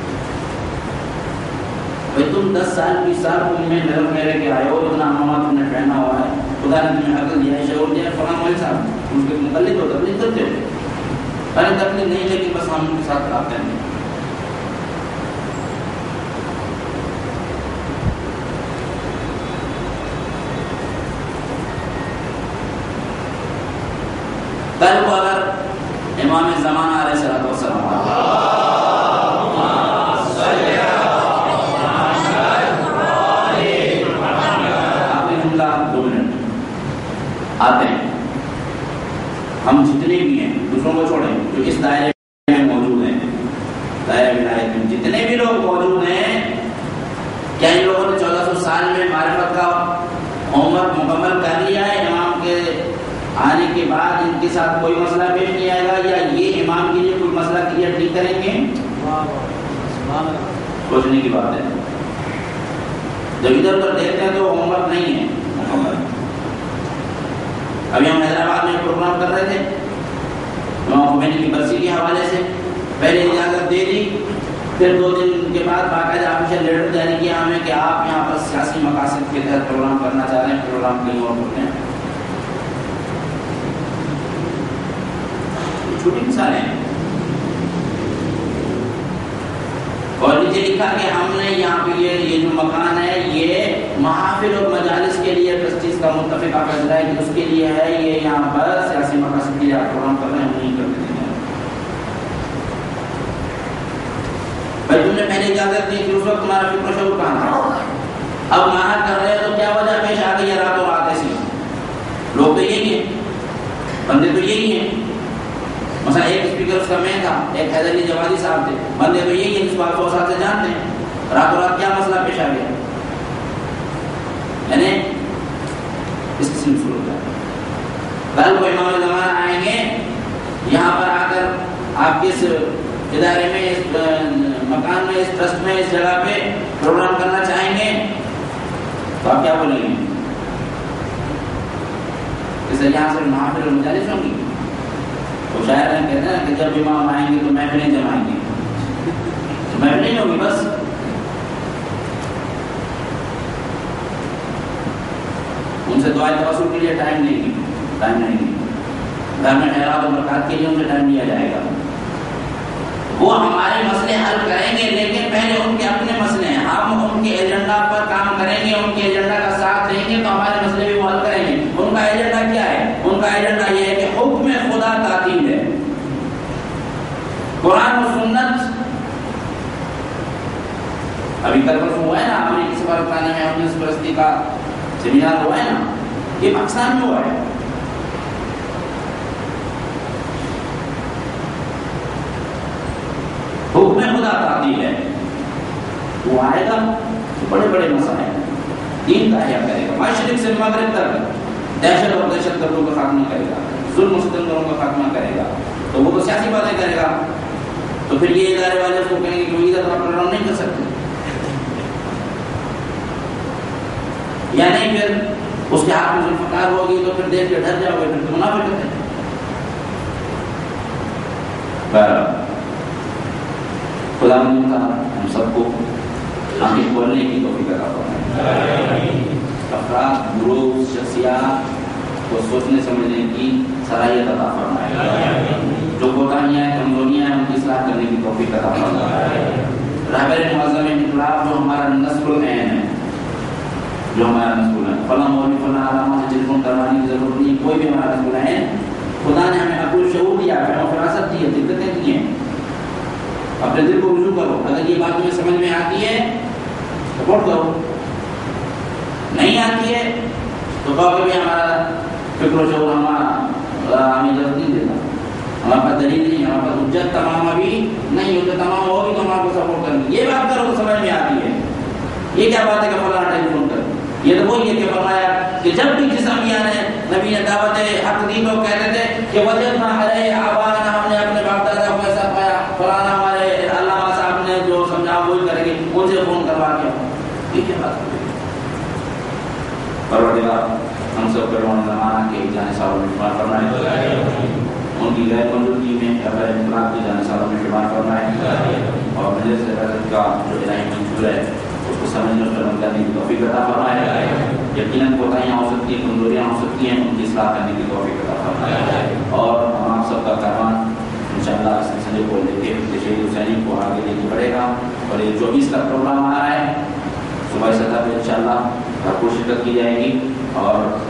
بھائی تم 10 سال 20 سال تم میں نرم میرے کے آئے ہو، اتنا امامات تم نے پہنا ہوا ہے، خدا نے تمہیں عقل دیا ہے، شعور دیا ہے، فلاں بھائی صاحب اس کے متعلق ہو تبلیغ کرتے ہو. ارے تبلیغ نہیں، لیکن بس ہم ان کے ساتھ کام کریں گے. کل کو اگر امام زمانہ علیہ الصلوۃ والسلام آتے ہیں، ہم جتنے بھی ہیں دوسروں کو چھوڑیں جو اس دائرے میں موجود ہیں، دائرہ ولایت میں جتنے بھی لوگ موجود ہیں، کیا ان لوگوں نے 1400 سال میں معرفت کا ہوم ورک مکمل کر لیا ہے؟ امام کے آنے کے بعد ان کے ساتھ کوئی مسئلہ پیش نہیں آئے گا، یا یہ امام کے لیے کوئی مسئلہ کلیئر ٹھیک کریں گے؟ سوچنے کی بات ہے. جب ادھر ادھر دیکھتے ہیں تو ہوم ورک نہیں ہے مکمل. ابھی ہم حیدرآباد میں پروگرام کر رہے تھے امام خمینی کی برسی کے حوالے سے، پہلے اجازت دے دی، پھر 2 دن کے بعد باقاعدہ آفیشیل لیٹر جاری کیا ہمیں کہ آپ یہاں پر سیاسی مقاصد کے تحت پروگرام کرنا چاہ رہے ہیں، پروگرام کہیں اور کرتے ہیں. چھوٹی مثالیں ہیں. اور نیچے لکھا کہ ہم نے یہاں پہ یہ جو مکان ہے یہ محافل اور مجالس کے لیے ٹرسٹیز کا متفقہ فیصلہ ہے کہ اس کے لیے ہے، یہ یہاں پر سیاسی مقاصد کے لیے آپ پروگرام کر رہے ہیں، ہم نہیں کرتے ہیں. بھائی تم نے پہلے اجازت دی کہ اس وقت تمہارا فکر و شعور کہاں تھا؟ اب ماہر کر رہے ہیں تو کیا وجہ پیش آ گئی ہے راتوں رات ایسی؟ لوگ تو یہی ہیں، بندے تو یہی ہیں. مثلا ایک اسپیکر اس کا میں تھا، ایک حیدر علی جوادی صاحب تھے، بندے تو یہی ہیں، اس بات کو ساتھ سے جانتے ہیں. راتوں رات کیا مسئلہ پیش آ گیا؟ یعنی اس قسم سے ہوتا ہے. کل کو امام زمانہ آئیں گے، یہاں پر آ کر آپ کس ادارے میں، اس مکان میں، اس ٹرسٹ میں، اس جگہ پہ پروگرام کرنا چاہیں گے تو آپ کیا بولیں گے؟ کہ سر یہاں سے محافل اور مجالس ہوں گی. تو شاعر کہتے ہیں کہ جب امام آئیں گے تو محفلیں جمائیں گے. محفلیں نہیں ہوگی بس. ان سے دعائیں توسل کے لیے ٹائم نہیں ہے، گھر میں خیرات و برکات کے لیے ان سے ٹائم لیا جائے گا. وہ ہمارے مسئلے حل کریں گے، لیکن پہلے ان کے اپنے مسئلے ہیں. ہم ان کے ایجنڈا پر کام کریں گے، ان کے ایجنڈا کا ساتھ دیں گے تو ہمارے مسئلے بھی وہ حل کریں گے. ان کا ایجنڈا کیا ہے؟ ان کا ایجنڈا یہ ہے کہ حکم خدا تعطیل ہے. قرآن و سنت ابھی کل پرسوں ہوا ہے نا، امریکی سفارتخانے میں حدیث پرستی کا سیمینار ہوا ہے نا، یہ پاکستان میں ہوا ہے. حکم خدا تعطیل ہے. وہ آئے گا تو بڑے بڑے مسائل دین کا احیا کرے گا، مشرق سے مغرب تک دہشت اور دہشت گردوں کا خاتمہ کرے گا، ظلم و ستمگروں کا خاتمہ کرے گا. تو وہ تو سیاسی باتیں کرے گا، تو پھر یہ ادارے والے اس کو کہیں گے کہ وہ ادھر پروگرام نہیں کر سکتے، یا نہیں پھر اس کے ہاتھ میں ذوالفقار ہوگی تو پھر دیکھ کے ڈر جاؤ گے، پھر تو منافقت ہے. خدا ہم سب کو آنکھیں کھولنے کی توفیق عطا فرمائے. افراد، گروہ، شخصیات کو سوچنے سمجھنے کی صلاحیت عطا فرمائے. جو کوتاہیاں ہیں، کمزوریاں ہیں، ان کی اصلاح کرنے کی توفیق عطا فرمائے. رہبر معظم انقلاب جو ہمارا نسل العین ہے، جو ہمارا نسل ہے، فلاں مولوی فلاں علامہ سے ٹیلیفون کروانے کی ضرورت نہیں. کوئی بھی ہمارا نسل ہے، خدا نے ہمیں عقل شعور دیا ہے، فراست دی ہے، دقتیں دی ہیں. اپنے دل کو رجوع کرو. اگر یہ بات تمہیں سمجھ میں آتی ہے سپورٹ کرو، نہیں آتی ہے تو کہو کہ ہمارا فکر و شعور ہمیں اجازت نہیں دیتا، ہمارے پاس دلیل نہیں، ہمارے پاس حجت تمام ابھی نہیں ہوتے، تمام ہوگی تو ہمارے کو سپورٹ کرنی. یہ بات کرو تو سمجھ میں آتی ہے. یہ کیا بات ہے کہ فلاں ٹیلیفون کر؟ یہ تو وہی ہے کہ فرمایا کہ جب بھی جس انبیاء نے نبی نے دعوت حق دی تو کہتے تھے کہ وجدنا علیہ آباءنا، ہم نے اپنے باپ دادا کو ایسا پایا، فلانا ہمارے علامہ صاحب نے جو سمجھا وہی کریں گے، ان سے فون کروا کے. یہ کیا بات ہے؟ پروردگار ہم سب پیروان زمانہ کے جانے سالوں میں شمار فرمائے، ان کی غیر موجودگی میں اگر انقلاب کے جانے سالوں میں شمار فرمائے، اور مجلس حضرت کا جو الہی منشور ہے اس کو سمجھنے اور عمل کرنے کی توفیق عطا فرمائے. یقیناً کوتاہیاں ہو سکتی ہیں، کمزوریاں ہو سکتی ہیں، ان کی اصلاح کرنے کی توفیق عطا فرمائے. اور ہم آپ سب کا کارواں انشاءاللہ اس سلسلے کو لے کے شہید حسینی کو آگے لے کے بڑھے گا. اور یہ 24 کا پروگرام آ رہا ہے، صبح سطح پہ انشاءاللہ بھرپور شرکت کی جائے گی. اور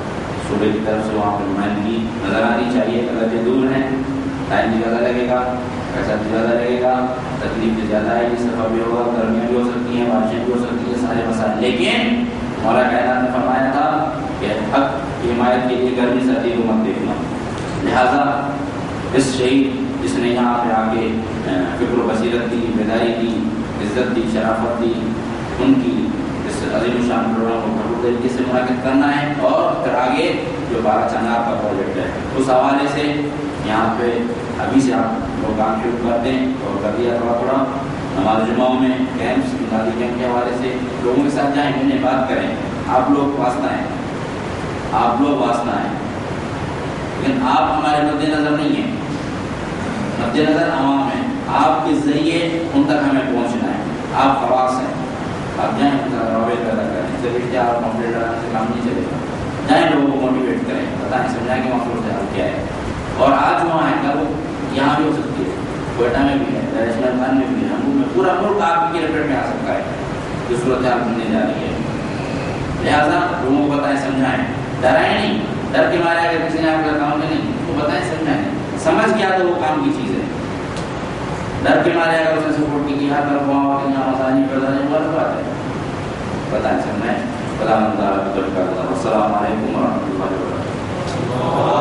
صوبے کی طرف سے وہاں پہ نمائندگی نظر آنی چاہیے. اگر یہ دور ہیں ٹائم بھی زیادہ لگے گا, پیسہ بھی زیادہ لگے گا, تکلیف بھی زیادہ ہے, اس سفر بھی ہوگا, گرمیاں بھی ہو سکتی ہیں, بارشیں بھی ہو سکتی ہیں, سارے مسائل. لیکن مولا کائنات نے فرمایا تھا کہ حق کی حمایت کے لیے گرمی سردی کو مت دیکھنا. لہٰذا اس شہید جس نے یہاں پہ آ کے فکر و بصیرت دی, بیداری دی, عزت دی, شرافت دی, ان کی اس عظیم الشان پروگرام کو بھرپور طریقے سے منعقد کرنا ہے. اور پھر آگے جو 12 چنار کا پروجیکٹ ہے اس حوالے سے یہاں پہ ابھی سے آپ لوگ کام شروع کر دیں اور کر دیا تھوڑا نماز جمعوں میں کیمپس امدادی کیمپ کے حوالے سے لوگوں کے ساتھ جائیں, انہیں بات کریں. آپ لوگ واسطہ ہیں, آپ لوگ واسطہ ہیں, لیکن آپ ہمارے مد نظر نہیں ہیں, مد نظر عوام ہیں. آپ کے ذریعے ان تک ہمیں پہنچنا ہے. آپ خواص ہیں, آپ جائیں ان کا روابط پیدا کریں. صرف اشتہار اور کمپلیٹ ڈالنے سے کام نہیں چلے گا. جائیں لوگوں کو موٹیویٹ کریں, بتائیں, سمجھائیں کہ مخصوص حال کیا ہے. اور آج وہاں ہے کل یہاں بھی ہو سکتی ہے, کوئٹہ میں بھی ہے, راجستھان میں بھی ہے, ہم میں پورا ملک آپ کی ریپریٹ میں آ سکتا ہے جو صورت حال بننے جا رہی ہے. لہٰذا لوگوں کو بتائیں, سمجھائیں, ڈرائیں نہیں. ڈر کے مارے اگر کسی نے آپ کا کام نہیں, اس کو بتائیں, سمجھائیں. سمجھ گیا تو وہ کام کی چیز ہے. ڈر کے مارے اگر اس نے سپورٹ کی ہر طرف وہاں کہ یہاں مسائل نہیں پیدا نہیں, وہ الگ بات ہے. بتائیں, سمجھائیں. السلام علیکم ورحمۃ اللہ وبرکاتہ.